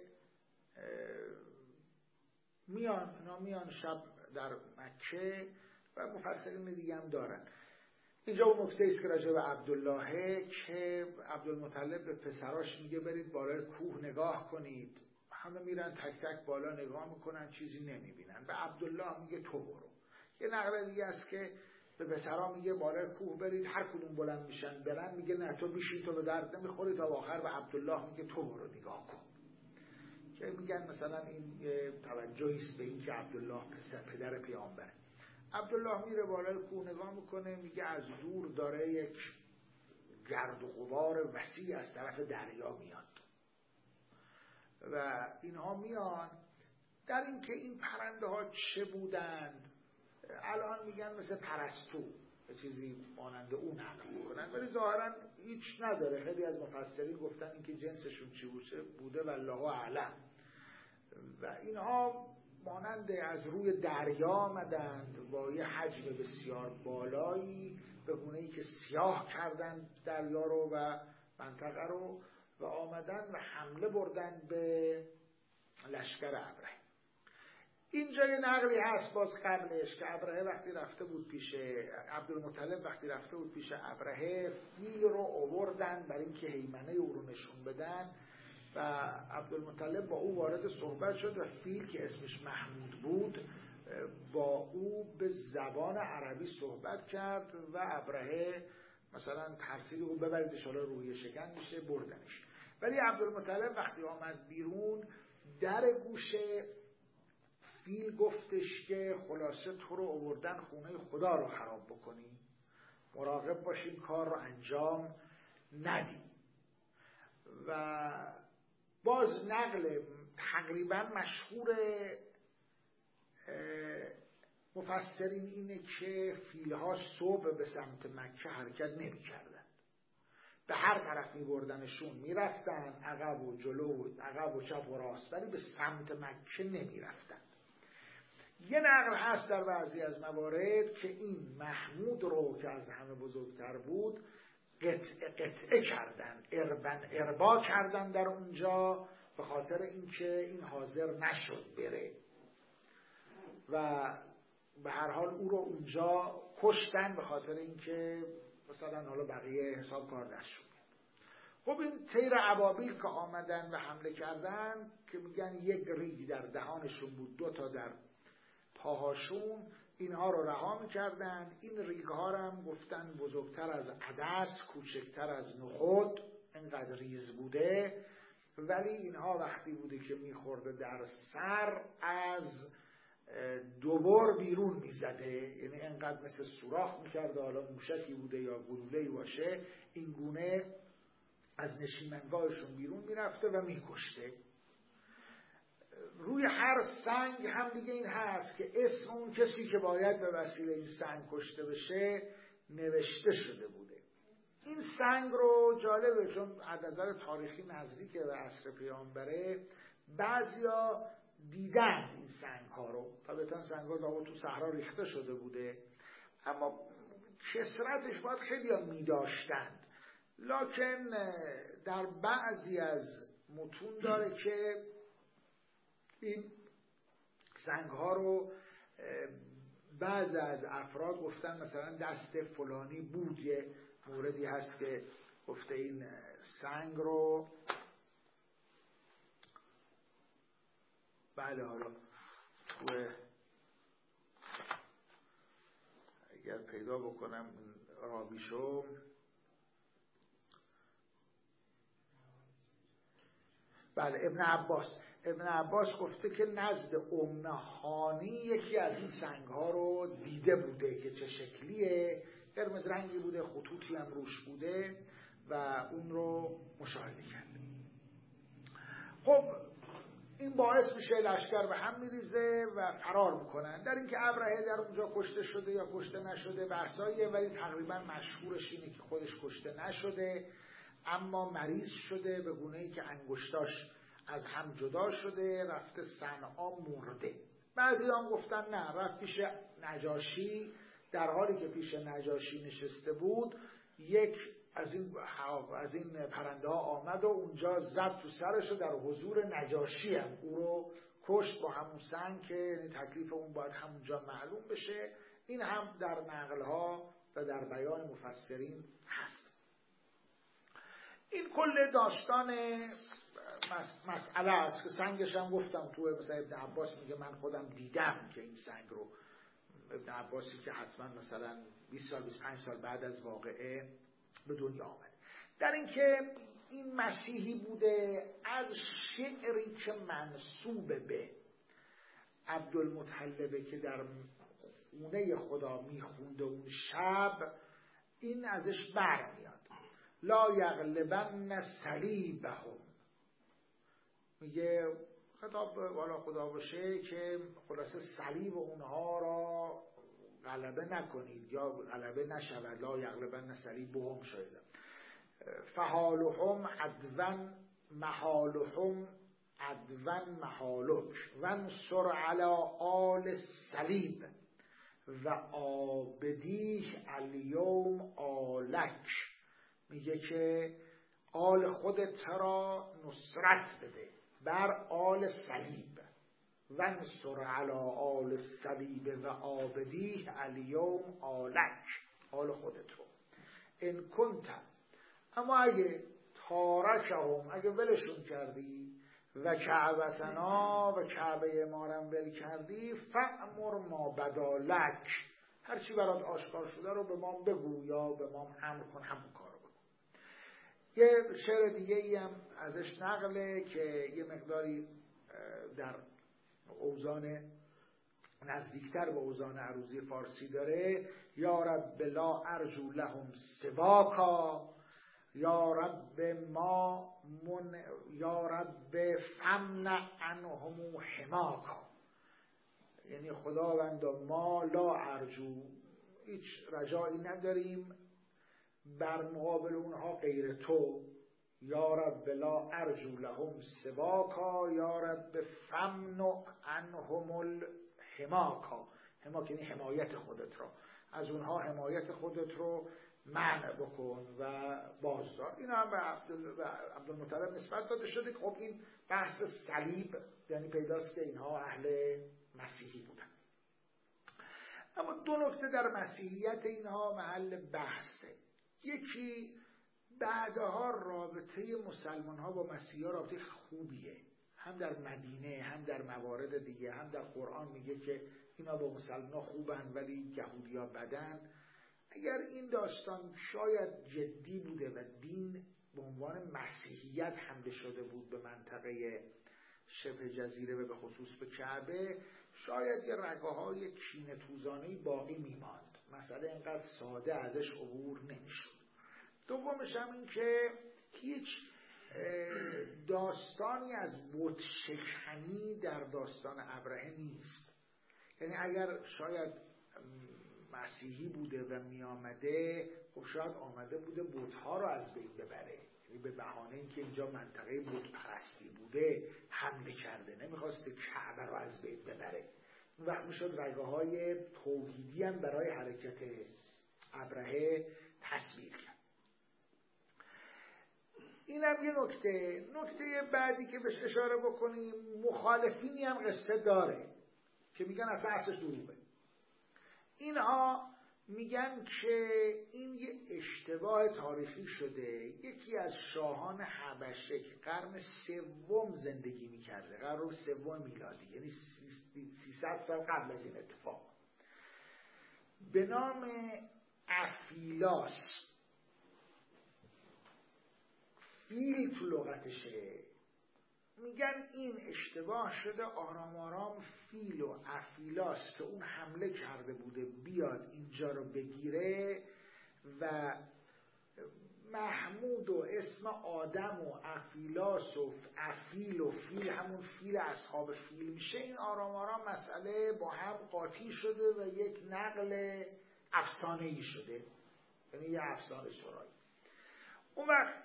میان شب در مکه و مفسرین دیگه هم دارن. اینجا اون نکته است که راجع به عبدالله که عبدالمطلب به پسراش میگه برید بالای کوه نگاه کنید، همه میرن تک تک بالا نگاه میکنن چیزی نمیبینن. به عبدالله میگه تو برو. یه نقل دیگه است که به پسرا میگه بالای کوه برید، هر کدوم بلند میشن برن، میگه نه تو بیشی، تو به درد نمیخوری. تا آخر به عبدالله میگه تو برو نگاه کن. که میگن مثلا این توجهی است به این که عبدالله پدر پیامبره. عبدالله میره بالای کوه نگاه میکنه، میگه از دور داره یک گرد و غبار وسیع از طرف دریا میاد و اینها میان. در این که این پرنده ها چه بودند الان میگن مثل پرستو، چیزی مانند اون نقل میکنن، ولی ظاهرا هیچ نداره. خیلی از مفسرین گفتن این که جنسشون چی بوده والله اعلم. و اینها مانند از روی دریا آمدند با یه حجم بسیار بالایی، به گونه‌ای که سیاه کردند دریا رو و منطقه رو و آمدن و حمله بردن به لشکر ابرهه. اینجا یه نقلی هست باز قبلش که ابرهه وقتی رفته بود پیش عبدالمطلب، وقتی رفته بود پیش ابرهه، فیل رو آوردن برای اینکه هیمنه او رو نشون بدن و عبدالمطلب با او وارد صحبت شد و فیل که اسمش محمود بود با او به زبان عربی صحبت کرد و ابرهه مثلا ترسید او ببریدش حالا روی شکن میشه، بردنش. ولی عبدالمطلب وقتی آمد بیرون در گوشه فیل گفتش که خلاصه تو رو آوردن خونه خدا رو خراب بکنی، مراقب باشین کار رو انجام ندی. و باز نقل تقریبا مشهور مفسرین اینه که فیلها صبح به سمت مکه حرکت نمی کردن، به هر طرف می بردنشون می رفتن، عقب و جلو، عقب و چپ و راست، ولی به سمت مکه نمی رفتن. یه نقل هست در بعضی از موارد که این محمود رو که از همه بزرگتر بود قطعه کردن، اربا کردن در اونجا به خاطر اینکه این حاضر نشد بره و به هر حال او رو اونجا کشتن به خاطر اینکه مثلا حالا بقیه حساب کار دست شد. خب این طیر ابابیل که آمدن و حمله کردن که میگن 1 ریگ در دهانشون بود، 2 تا در پاهاشون، اینها رو رها میکردن. این ریگ ها رو هم گفتن بزرگتر از عدس، کوچکتر از نخود، اینقدر ریز بوده، ولی اینها وقتی بوده که میخورده در سر از دوبار بیرون میزده، یعنی انقدر مثل سوراخ میکرده، حالا موشکی بوده یا گلوله‌ای باشه، این گونه از نشیمنگاهشون بیرون میرفته و میکشته. روی هر سنگ هم دیگه این هست که اسم اون کسی که باید به وسیله این سنگ کشته بشه نوشته شده بوده. این سنگ رو جالبه چون از نظر تاریخی نزدیک به عصر پیامبره، بعضیا دیدن این سنگ ها رو. طبعا سنگ ها تو صحرا ریخته شده بوده، اما کثرتش باید خیلی ها می داشتند، لکن در بعضی از متون داره که این سنگ ها رو بعضی از افراد گفتن مثلا دست فلانی بود. یه موردی هست که گفته این سنگ رو، بله حالا اگر پیدا بکنم راویشو، بله ابن عباس گفته که نزد امنهانی یکی از این سنگ ها رو دیده بوده که چه شکلیه، قرمز رنگی بوده، خطوطی هم روش بوده و اون رو مشاهده کرده. خب این باعث میشه لشکر به هم میریزه و فرار میکنن. در اینکه ابرهه در اونجا کشته شده یا کشته نشده بحثاییه، ولی تقریبا مشهورش اینه که خودش کشته نشده، اما مریض شده به گونه‌ای که انگشتاش از هم جدا شده، رفته صنعا مرده. بعضی هم گفتن نه، رفت پیش نجاشی، در حالی که پیش نجاشی نشسته بود یک از این پرنده ها آمد و اونجا زد تو سرش و در حضور نجاشی هم او رو کشت با همون سنگ که یعنی تکلیف اون باید همونجا معلوم بشه. این هم در نقل ها و در بیان مفسرین هست. این کل داستان مسئله است که سنگش هم گفتم تو مثلا ابن عباس میگه من خودم دیدم که این سنگ رو، ابن عباسی که حتما مثلا 20 سال 25 سال بعد از واقعه به دنیا آمد. در اینکه این مسیحی بوده، از شعری که منسوب به عبدالمطلبه که در خونه خدا میخونده اون شب، این ازش برمیاد. لا یغلبن صلیبهم، میگه خطاب والا خدا باشه که خلاصه صلیب اونها را غلبه نکنید یا غلبه نشود. لا یغلبن صلیبهم شاید فحالهم عدوان محالهم عدوان محالک وانصر علی آل الصلیب و آبدیه الیوم آلک. میگه که آل خودت را نصرت بده بر آل صلیب، وانصر علی آل الصلیب و آبدیه الیوم آلک، آل خودت رو. ان کنت، اما اگه تارکهم، اگه ولشون کردی، و کعبتنا، و کعبه مارم ول کردی، فأمر ما بدالک، هرچی برات آشکار شده رو به ما بگو یا به ما امر کن همون کار رو بگو. یه شعر دیگه ای هم ازش نقله که یه مقداری در اوزان نزدیکتر به اوزان عروضی فارسی داره. یا رب لا ارجو لهم سواکا، یا رب فمنع عنهم حماکا. یعنی خداوند ما لا ارجو، هیچ رجایی نداریم بر مقابل اونها غیر تو. یا رب لا ارجو لهم سواکا، یا رب فمنع عنهم الحماکا. حماک یعنی حمایت خودت را، از اونها حمایت خودت رو منع بکن و بازدار. این هم به عبدالمطلب نسبت داده شده. خب این بحث صلیب یعنی پیداست که اینها اهل مسیحی بودن. اما دو نکته در مسیحیت اینها محل بحثه. یکی بعدها رابطه مسلمان ها با مسیحی ها رابطه خوبیه، هم در مدینه هم در موارد دیگه، هم در قرآن میگه که اینا با مسلمان ها خوبن ولی یهودی ها بدن. اگر این داستان شاید جدی بوده و دین به عنوان مسیحیت حمله شده بود به منطقه شبه جزیره و به خصوص به کعبه شاید یه رگه‌های کینه توزانه‌ای باقی میماند. مسئله اینقدر ساده ازش عبور نمیشد. دومش هم این که هیچ داستانی از بت شکنی در داستان ابرهه نیست. یعنی اگر شاید مسیحی بوده و می آمده، خب شاید آمده بوده بت‌ها رو از بین ببره، یعنی به بهانه اینکه اینجا منطقه بت پرستی بوده حمله کرده، نمیخواسته کعبه رو از بین ببره. اون وقت میشد رگه‌های توحیدی هم برای حرکت ابرهه تصویر کرد. اینم یه نکته بعدی که بهش اشاره بکنیم، مخالفینی هم قصه داره که میگن اصلا اصلش دروغه. اینها میگن که این یه اشتباه تاریخی شده. یکی از شاهان حبشه که قرن سوم زندگی میکرده، قرن سوم میلادی، یعنی 300 سال قبل از این اتفاق، به نام افیلاس، فیل تو لغتشه، میگن این اشتباه شده، آرام آرام فیل و افیلاس که اون حمله کرده بوده بیاد اینجا رو بگیره و محمود و اسم آدم و افیلاس و افیل و فیل همون فیل اصحاب فیل میشه. این آرام آرام مسئله با هم قاطی شده و یک نقل افسانه‌ای شده، یعنی یه افسانه سرایی. اون وقت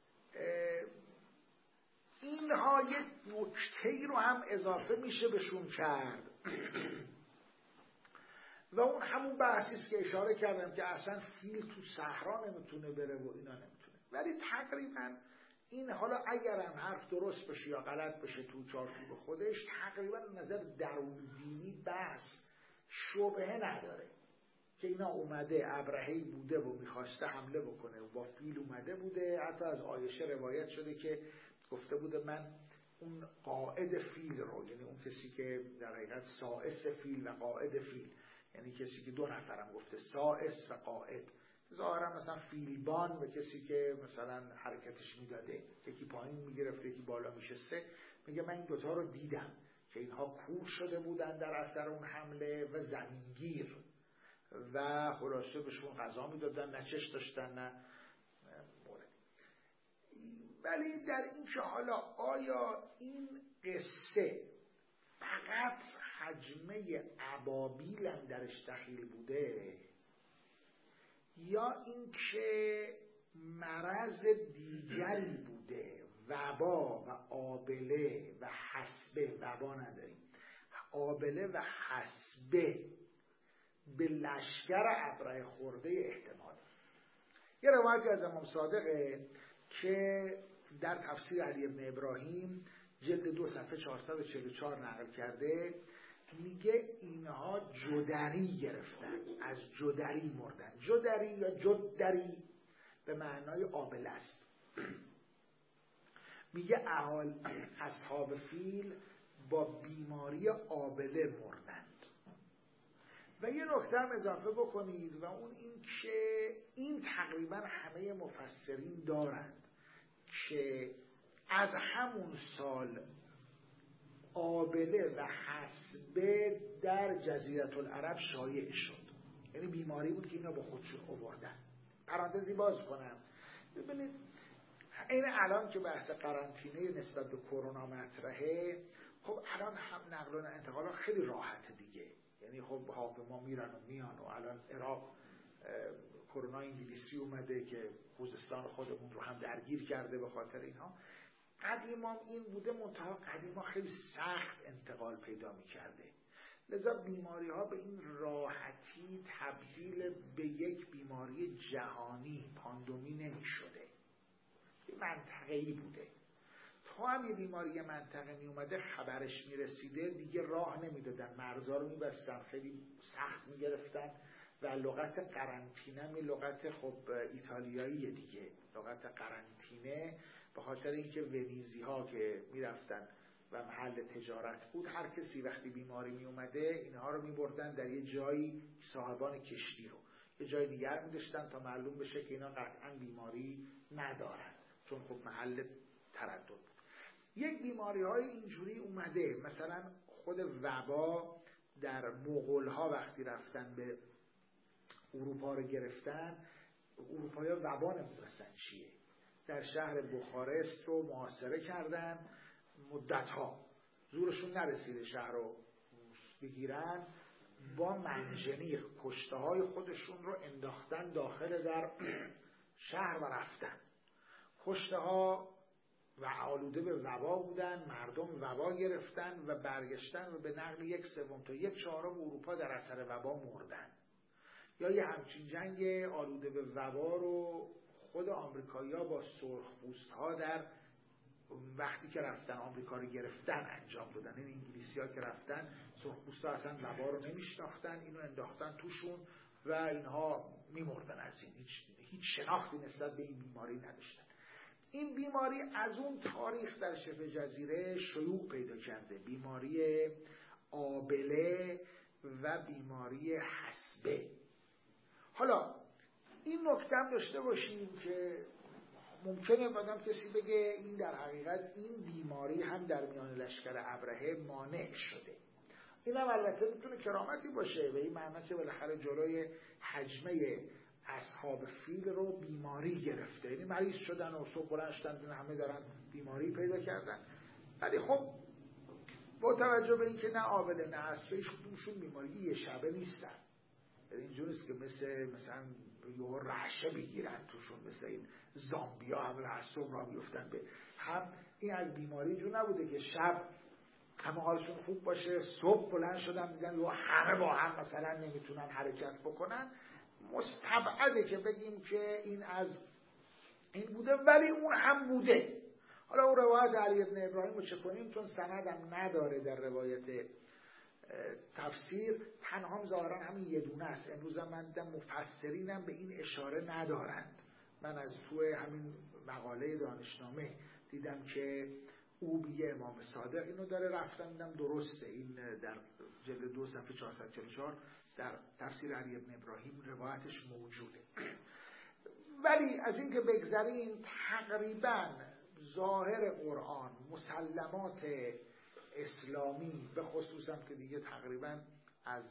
اینها یک نکته‌ای رو هم اضافه میشه بهشون کرد و اون همون بحثیست که اشاره کردم که اصلا فیل تو صحرا نمیتونه بره و اینا نمیتونه. ولی تقریبا این، حالا اگرم حرف درست بشه یا غلط بشه تو چارچوب خودش، تقریبا نظر درون دینی بحث شبهه نداره که اینا اومده ابرهه‌ای بوده و میخواسته حمله بکنه و با فیل اومده بوده. حتی از عایشه روایت شده که گفته بوده من اون قائد فیل رو، یعنی اون کسی که در حقیقت سائس فیل و قائد فیل، یعنی کسی که دو نفرم گفته، سائس و قائد، ظاهرا مثلا فیلبان و کسی که مثلا حرکتش میداده، یکی پایین میگرفته یکی بالا میشسته، میگه من این دوتا رو دیدم که اینها کور شده بودن در اثر اون حمله و زمینگیر و خلاصه بهشون غذا میدادن، نه چش داشتن نه مورد. ولی در این که حالا آیا این قصه فقط حجمه ابابیل هم درش دخیل بوده یا این که مرض دیگری بوده، وبا و آبله و حسبه، وبا نداریم، آبله و حسبه به لشکر ابرهه خورده احتمال. یه روایتی از امام صادقه که در تفسیر علی بن ابراهیم جلد 2 صفحه 444 نقل کرده، میگه اینها جدری گرفتن، از جدری مردن. جدری یا جدری به معنای آبله است. میگه اصحاب فیل با بیماری آبله مردند. و یه نکته هم اضافه بکنید و اون این که این تقریبا همه مفسرین دارند که از همون سال آبله و حسبه در جزیره العرب شایع شد. یعنی بیماری بود که اینا با خودشون آوردن. پرانتزی باز کنم، ببینید این الان که بحث قرنطینه نسبت به کرونا مطرحه، خب الان هم نقل و انتقالات خیلی راحته دیگه. یعنی خب حاکما میرن و میان و الان عراق کرونا انگلیسی اومده که خوزستان خودمون رو هم درگیر کرده به خاطر اینها. قدیما این بوده، منتها قدیما خیلی سخت انتقال پیدا میکرده، لذا بیماری ها به این راحتی تبدیل به یک بیماری جهانی پاندمی نمی شده، یه منطقه‌ای بوده. تا هم یه بیماری منطقه می اومده خبرش می رسیده دیگه راه نمی دادن، مرزا رو می بستن، خیلی سخت می گرفتن و لغت قرنطینه می لغت خب ایتالیاییه دیگه، لغت قرنطینه به خاطر اینکه ونیزی ها که می رفتن و محل تجارت بود، هر کسی وقتی بیماری می اومده اینها رو می بردن در یه جایی، صاحبان کشتی رو یه جای دیگر می داشتن تا معلوم بشه که اینا قطعا بیماری ندارن، چون خب محل تردد بود. یک بیماری های اینجوری اومده، مثلا خود وبا در مغول‌ها وقتی رفتن به اروپا رو گرفتن، اروپایی‌ها وبا نمی‌دونستن چیه، در شهر بخارست رو محاصره کردن مدت‌ها، زورشون نرسیده شهر رو بگیرن، با منجنیق کشته‌های خودشون رو انداختن داخل در شهر و رفتن. کشته‌ها و آلوده به وبا بودن، مردم وبا گرفتن و برگشتن و به نقل 1/3 تا 1/4 اروپا در اثر وبا مردن. یا یه همچین جنگ آلوده به وبا رو خود آمریکایی‌ها با سرخپوست‌ها در وقتی که رفتن آمریکا رو گرفتن انجام دادن. این انگلیسی‌ها که رفتن سرخپوست‌ها اصلا وبا رو نمیشناختن، اینو انداختن توشون و اینها میمردن از این، هیچ شناختی نسبت به این بیماری نداشتن. این بیماری از اون تاریخ در شبه جزیره شیوع پیدا کرده، بیماری آبله و بیماری حصبه. حالا این نکته هم داشته باشیم که ممکنه بعدم کسی بگه این در حقیقت این بیماری هم در میان لشکر ابرهه مانع شده. این هم البته میتونه کرامتی باشه، به این معنی که بالاخره جلوی حجمه اصحاب فیل رو بیماری گرفته، یعنی مریض شدن و صبح بلند شدن همه دارن بیماری پیدا کردن. ولی خب با توجه به اینکه نه آبله نه حصبه هیچ کدومشون بیماری یه شبه نیستن، یعنی اینجوریست که مثلا یه رعشه بگیرن توشون، مثل این زامبیا همه از صبح را بیفتن به هم. این از بیماری جو نبوده که شب همه حالشون خوب باشه، صبح بلند شدن دیدن یا همه با هم مثلا نمیتونن حرکت بکنن. مستبعده که بگیم که این از این بوده، ولی اون هم بوده. حالا اون روایت علی ابن ابراهیم رو چه کنیم، چون سندم نداره در روایت تفسیر، تنها ظاهرا همین یه دونه است. امروز من دیدم مفسرینم به این اشاره ندارند. من از توی همین مقاله دانشنامه دیدم که او بیه امام صادق اینو داره، رفتم دیدم درسته، این در جلد 2 صفحه 444 در تفسیر علی ابن ابراهیم روایتش موجوده. ولی از این که بگذریم، تقریبا ظاهر قرآن، مسلمات اسلامی به خصوصا که دیگه تقریبا از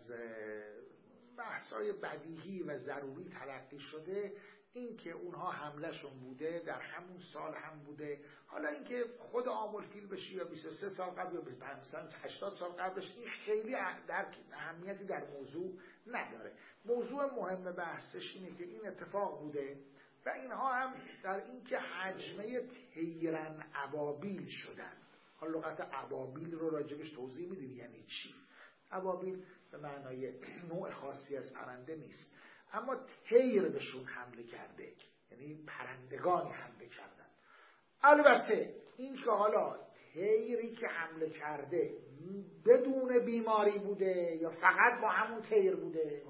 بحث‌های بدیهی و ضروری تلقی شده، این که اونها حملهشون بوده در همون سال هم بوده. حالا اینکه خود عام الفیل بشه یا 23 سال قبل یا مثلا 80 سال قبلش، این خیلی در اهمیتی در موضوع نداره. موضوع مهم بحثش اینه که این اتفاق بوده و اینها هم در اینکه حجمه طیرن ابابیل شدن. حالا لغت ابابیل رو راجبش توضیح میدیم یعنی چی. ابابیل به معنای نوع خاصی از پرنده نیست، اما طیر بهشون حمله کرده، یعنی پرندگانی حمله کردن. البته این که حالا طیری که حمله کرده بدون بیماری بوده یا فقط با همون طیر بوده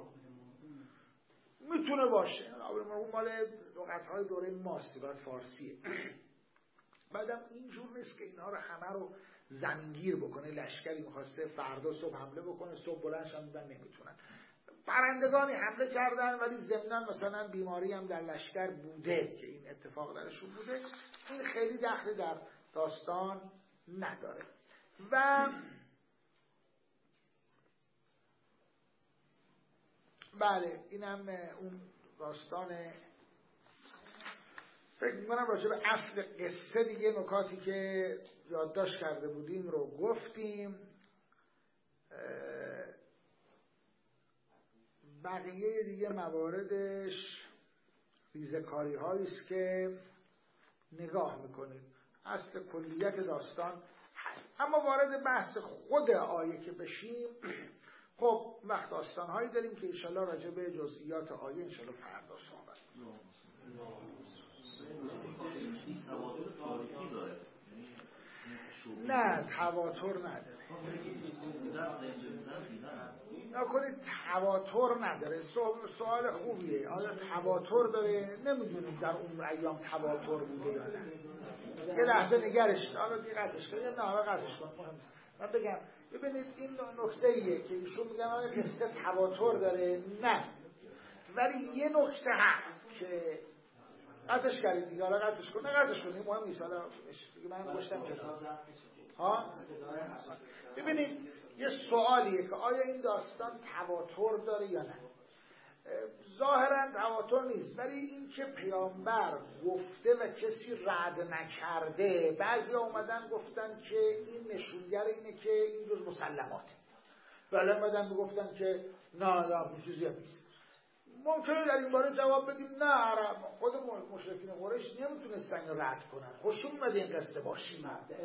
میتونه باشه. اون مال لغت‌های دوره ماست، لغت فارسیه. بعدم اینجور نیست که اینها رو همه رو زمینگیر بکنه. لشکری میخواسته فردا صبح حمله بکنه، صبح بلند شدن دیدن نمیتونن. پرندگانی حمله کردن، ولی ضمناً مثلا بیماری هم در لشکر بوده که این اتفاق درشون بوده. این خیلی دخلی در داستان نداره. و بله اینم اون داستان. فکر میکنم راجع به اصل قصه دیگه نکاتی که یادداشت کرده بودیم رو گفتیم. بقیه دیگه مواردش ریزکاری هایی است که نگاه میکنید. اصل کلیت داستان هست. اما وارد بحث خود آیه که بشیم، خب وقت داستان هایی داریم که انشالله راجع به جزئیات آیه انشالله فردا صحبت نه تواتر نداره. نکنید تواتر نداره. سوال خوبیه. آیا تواتر داره؟ نمیدونیم در اون ایام تواتر بوده یا نه. یه لحظه نگرش حالا دیگرش کنید. نه حالا قطعش کنید. من بگم ببینید این نکته ایه که ایشون میگن آیا قصه تواتر داره؟ نه. ولی یه نکته هست که قطعش کردید دیگه، حالا قطعش کن، نه قطعش کنید، مهم نیست، حالا دیگه من گوشتم ها. ببینید یه سوالیه که آیا این داستان تواتر داره یا نه. ظاهرا تواتر نیست، ولی این که پیامبر گفته و کسی رد نکرده، بعضی اومدن گفتن که این نشونگر اینه که این جز مسلماته، ولی اومدن گفتن که نه این چیزی هم نیست. ممکنه در این باره جواب بدیم نه، عرب خود مشرکین قریش نمیتونستن رد کنن، خوشون اومد این قصه باشه.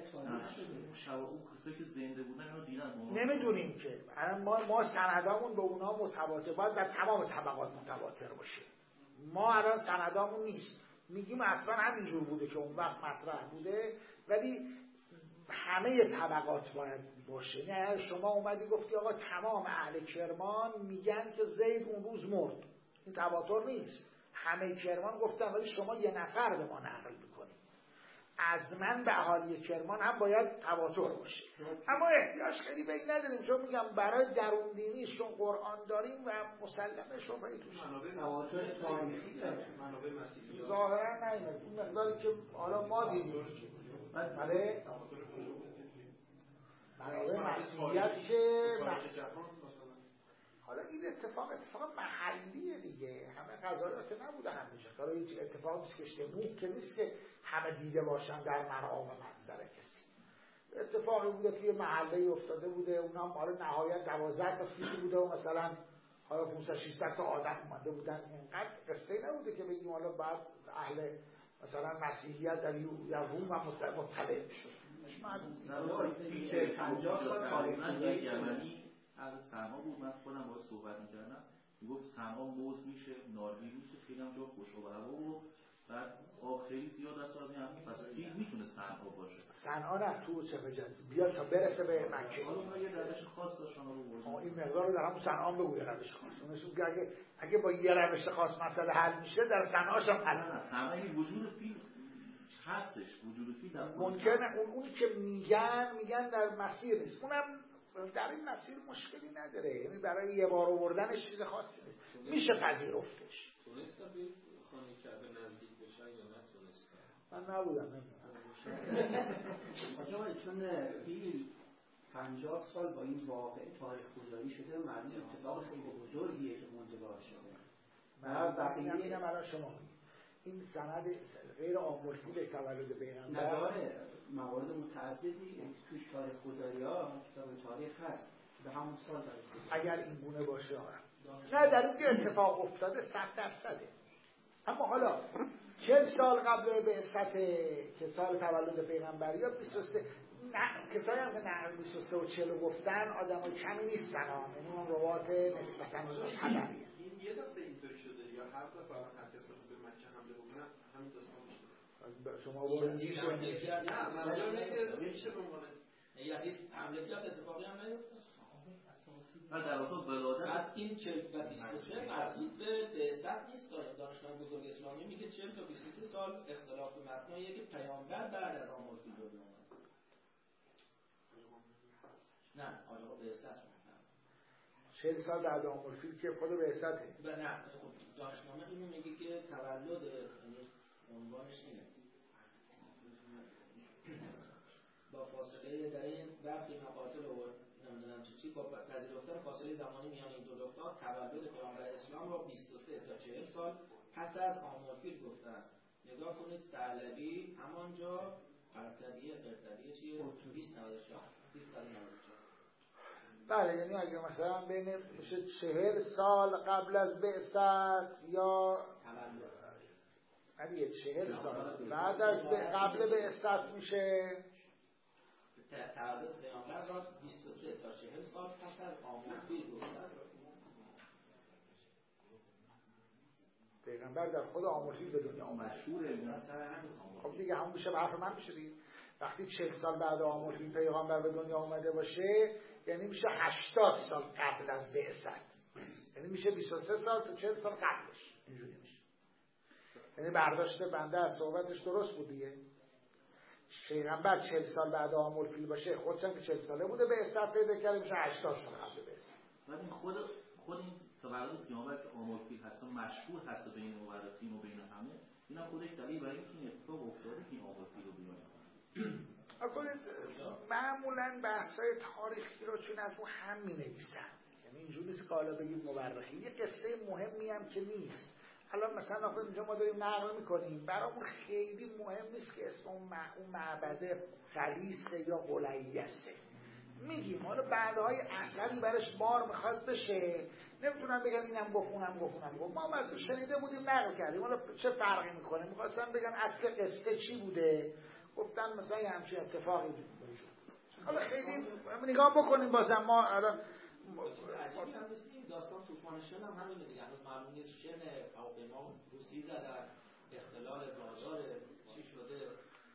نمیدونیم که ما سندامون به اونا متواتر، باید در تمام طبقات متواتر باشه. ما الان سندامون نیست، میگیم اصلا همینجور بوده که اون وقت مطرح بوده، ولی همه طبقات باید باشه. نه شما اومدی گفتی آقا تمام اهل کرمان میگن که زید اون روز مرد، این تواتر نیست. همه کرمان گفتن، ولی شما یه نفر به ما نقل میکنید. از من به اهالی کرمان هم باید تواتر باشه، اما احتیاج خیلی به این نداریم، چون میگم برای درون دینیش چون قرآن داریم و مسلمه شبهی توش تواتر تاریخی داره، منابع مسیحی ظاهرا نیمد اون مقداری که حالا ما دیدیم. بله منابع مسیحیت که حالا این اتفاق محلیه دیگه، همه قضایا که نبوده همیشه. حالا هیچ اتفاقی نیست که اشتباه که نیست که همه دیده باشن در مرام منظر کسی. اتفاقی بوده توی محله افتاده بوده، اونم حالا نهایت 12 تا فیل بوده و مثلا حالا 500 600 تا آدم اومده بودن. اینقدر قصه نبوده که بگیم حالا بعد اهل مثلا مسیحیت در روم هم مطلع شد. مش معلومه. 50 سال تاریخ یمنی از سما بود، من خودم باهاش صحبت می‌کردم، میگفت سما موز میشه، نارگیل میشه، خیلی هم جا خوش و هوا و بعد آب خیلی زیاد است آدمی هم پس فیل میتونه صنعا باشه. صنعا نه تو چه بجز بیاد تا برسه به مکه. حالا یه روش خاص داشتن رو این مقدار رو در همون صنعا بگو روش خاص. اونش اگه با یه روش خاص مسئله حل میشه در صنعاش هم حل. نه صنعا وجود فیل هستش، وجود فیل در ممکنه اون که میگن در مسیر نیست، اونم در این مسیر مشکلی نداره، یعنی برای یه بار آوردنش چیز خاصی نیست، میشه پذیرفتش. تونستا به خانه کعبه نزدیک بشن یا نتونستا؟ من نبودم. آجا چون این 50 سال با این واقع تاریخ گذاری شده، معلوم اتفاق خیلی بزرگیه که موندگار شده. من بقیه میگم الان شما این سند غیر آمرفی به تولد پیغمبر نداره، موارد متعددی توی تاریخ گذاری‌ها کتاب تاریخ هست به همون سال داره. اگر این گونه باشه نه در این اتفاق افتاده 100%. اما حالا 40 سال قبل بعثت که سال تولد پیغمبر یا 23 کسایی هم که نه 23 و 40 گفتن آدمای کمی نیستن، یعنی اون روات نسبتاً خبری. این یه دفعه اینطوری شده یا هر دفعه هر کس که به مکه حمله بکنه همین داستان میشه؟ شما ورودی شو نه منظور اینه که میشه به عنوان یزید حمله کرد اتفاقی هم نیفتاد. در واقع ولادت از این 40 و 23 مربوط به بعثت نیست. دانشمند بزرگ اسلامی میگه 40 تا 23 سال اختلاف متناییه که پیامبر بعد از آن مرفی دنیا اومد. نه آقا بعثت 40 سال بعد آمرفیل که خود بعثته. نه دانشنامه اینو میگه که تولد یعنی عنوانش اینه با فاصله در این برخی مقاطع و نمیدونم چی با پذیرفتن فاصله زمانی میان این دو نقطه تولد پیامبر اسلام را 23 تا 40 سال پس از آمرفیل گفته است. نگاه کنید ثعلبی همانجا قرطبیه چیه 2094 بله، یعنی اگه مثلا بین میشه 40 سال قبل از بعثت یا دیگه 40 سال بعد از قبل بعثت میشه تولد پیامبر را 23 تا 40 سال پس از آمرفیل گفتند. پیغمبر در خود آمرفیل به دنیا آمد. مشهوره. خب دیگه همون میشه حرف من میشه دیگه. وقتی 40 سال بعد آمرفیل پیغمبر به دنیا آمده باشه یعنی میشه 80 سال قبل از بعثت، یعنی میشه 23 سال تا 40 سال قبلش. اینجوری میشه. یعنی برداشت بنده از صحبتش درست بود دیگه. پیغمبر 40 سال بعد آمرفیل باشه خودشم که 40 ساله بوده بعثت پیدا کرده میشه 80 سال قبل بعثت. ولی خود این تولد پیامبر که آمرفیل هست مشهور هست بین مورخین و بین همه، اینا خودش دلیل برای اینکه این اتفاق افتاده که این آقاپی رو بیان. معمولا بحث‌های تاریخی رو چون از اون هم می‌نویسن، یعنی اینجوری نیست که حالا بگیم مورخی، یه قصه مهمی هم که نیست. الان مثلا آخه اینجا ما داریم نقل می‌کنیم، برامون خیلی مهم نیست که اسم اون معبد قلیسه یا قلیسه، میگیم حالا بعدهای اثری برش بار میخواد بشه، نمیتونن بگن اینم گفت اونم گفت اونم گفت، ما مثلا شنیده بودیم نقل کردیم، حالا چه فرقی میکنه؟ میخواستن بگن اصل قصه چی بوده، گفتن مثلا یه همچین اتفاقی بود. حالا خیلی نگاه بکنیم بازم ما الان عجیبی هم نیستیم داستان طوفان شن هم همینه دیگه، هنوز معلوم نیست شن هواپیما روسی زدن، اختلال رادار چی شده.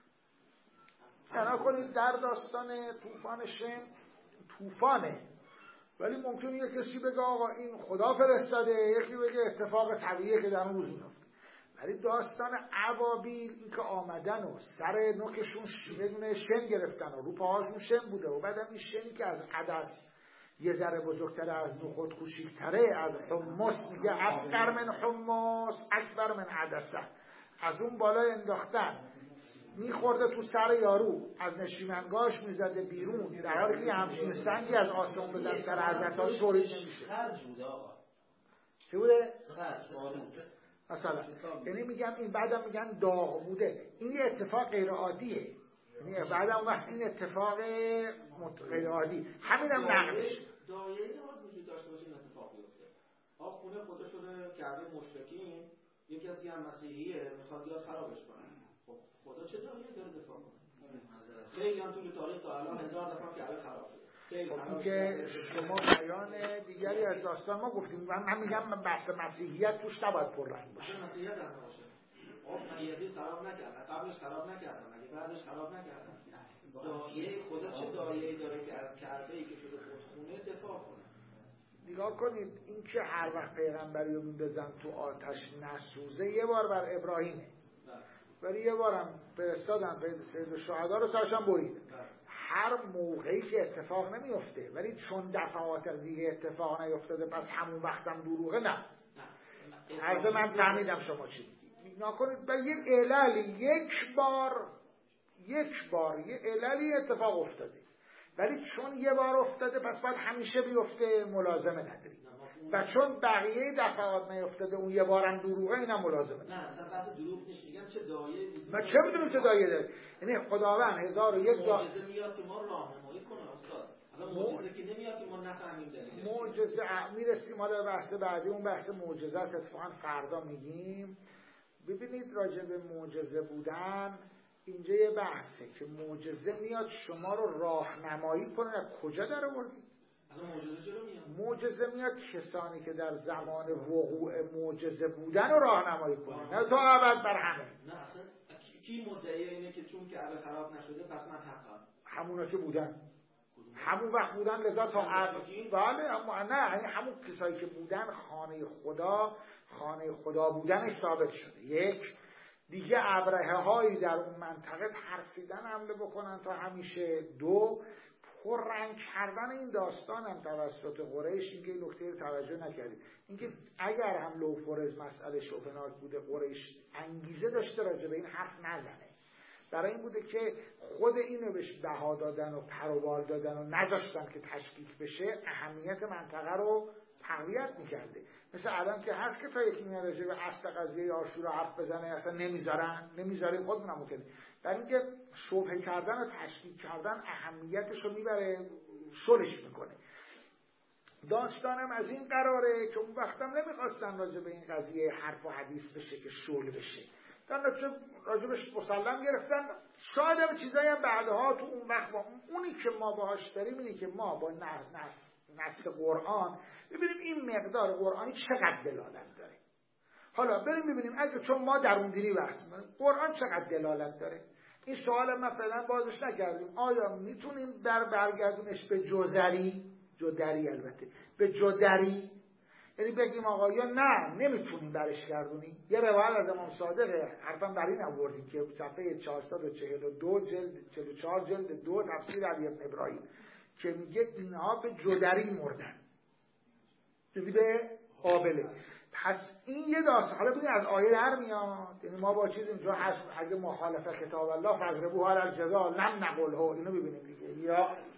بنا کنید در داستان طوفان شن طوفانه، ولی ممکنه یک کسی بگه آقا این خدا فرستاده، یکی بگه اتفاق طبیعیه که در اون روز میفته. ولی داستان ابابیل این که آمدن و سر نوکشون یه دونه شن گرفتن و رو پاهاشون شن بوده و بعدم این شنی که از عدس یه ذره بزرگتره، از نخود کوچیک‌تره، از حمص میگه اصغر من حمص اکبر من عدسه، از اون بالا انداختن میخورده تو سر یارو، از نشیمنگاهش میزده بیرون، در حالی که همچین سنگی از آسمون بزن سر حضرتاش طوری نمیشه. خرج بوده آقا. چه بوده؟ خرج بارود مثلا یعنی میگم این بعدم میگن داغ بوده، این یه اتفاق غیر عادیه، یعنی بعدم وقت این اتفاق غیر عادی همینم نقلش دایره نباید وجود داشته باشه این اتفاق بیفته. آقا خونه خدا شده کعبه مشرکین، یکی از که هم مسیحیه میخواد بیاد خرابش کنه، خب خدا چه دایره داره دفاع کنه؟ خیلی هم طول تاریخ تا الان 1000 دفعه کعبه خراب شده. این که شما بیان دیگری از داستان ما گفتیم، من میگم بحث مسیحیت توش نباید پررنگ باشه. مسیحیت هم نباشه. آب یزید خراب نکردن، قبلش خراب نکردن، مگه بعدش خراب نکردن. دایره خدا چه دایره‌ای داره که از کعبه‌ای که شده خودخونه دفاع کنه؟ نگاه کنید این که هر وقت پیغمبری رو میندازن تو آتش نسوزه، یه بار بر ابراهیمه، ولی یه بارم فرستادن سید شهدا رو سرشان برید. هر موقعی که اتفاق نمیفته، ولی چون دفعات دیگه اتفاق نیفتاده پس همون وقتم دروغه نه. عرض من فهمیدم شما چی میگید. نکنید با یه عللی یک بار یه عللی اتفاق افتاده، ولی چون یه بار افتاده پس باید همیشه بیفته، ملازمه نداری. و چون بقیه دفعات نیفتاده اون یه بارم دروغه، اینم ملازمه. نه اصلا بحث دروغ نیست، میگم چه دایره بود. ما چه میدونیم چه دایره داره؟ یعنی خداوند 1001 بار معجزه میاد که ما راهنمایی کنه استاد. اصلا معجزه که نمیاد که ما نفهمیم دلیلش. معجزه میرسیم حالا بحث بعدی، اون بحث معجزه است، اتفاقا فردا میگیم. ببینید راجع به معجزه بودن اینجا یه بحثه که معجزه میاد شما رو راهنمایی کنه. از کجا در آوردید؟ اصلا معجزه چرا میاد؟ معجزه میاد کسانی که در زمان وقوع معجزه بودن رو راهنمایی کنه، نه تا ابد بر همه. نه اصلا کی مدعی اینه که چون کعبه خراب نشده پس من حقم؟ همونا که بودن، همون وقت بودن، لذا تا ابد. بله اما نه، یعنی همون کسایی که بودن خانه خدا بودنش ثابت شده. یک دیگه ابرهه‌هایی در اون منطقه ترسیدن حمله بکنن تا همیشه. دو پررنگ کردن این داستان هم توسط قریش. اینکه این نکته رو توجه نکردید، اینکه اگر هم لوفورز مسئله شوفناک بوده، قریش انگیزه داشته راجع به این حرف نزنه، برای این بوده که خود اینو بهش بها دادن و پروبال دادن و نذاشتن که تشکیک بشه، اهمیت منطقه رو تقویت میکرده. مثل الان که هست که تا یکی میاد راجع به اصل قضیه عاشورا حرف بزنه اصلا نمیذاریم خودمون هم ممکنه. برای اینکه شبهه کردن و تشکیک کردن اهمیتش رو میبره، شلش میکنه. داستانم از این قراره که اون وقتم نمیخواستن راجع به این قضیه حرف و حدیث بشه که شل بشه، در نتیجه راجبش مسلم گرفتن. شاید هم چیزایی هم بعدها تو اون وقت اونی که ما باهاش داریم اینه که ما با نص قرآن ببینیم این مقدار قرآنی چقدر دلالت داره. حالا بریم ببینیم اگه چون ما درون دینی بحث می‌کنیم قرآن چقدر دلالت داره. این سوال ما فعلا بازش نکردیم. آیا میتونیم برگردونش به جدری البته به جدری، یعنی بگیم آقا یا نه نمیتونیم برش گردونیم. یه روایت از امام صادق حرفاً بر این آوردیم که صفحه 442 جلد 44 جلد 2 تفسیر علی ابن ابراهیم که میگه اینها به جدری مردن، یعنی به قابله. پس این یه داستان. حالا ببین از آیه در میاد، یعنی ما با چیز اینجا هست اگه مخالف کتاب الله فضربوها علی الجدال لم نقله، اینو ببینیم دیگه، یا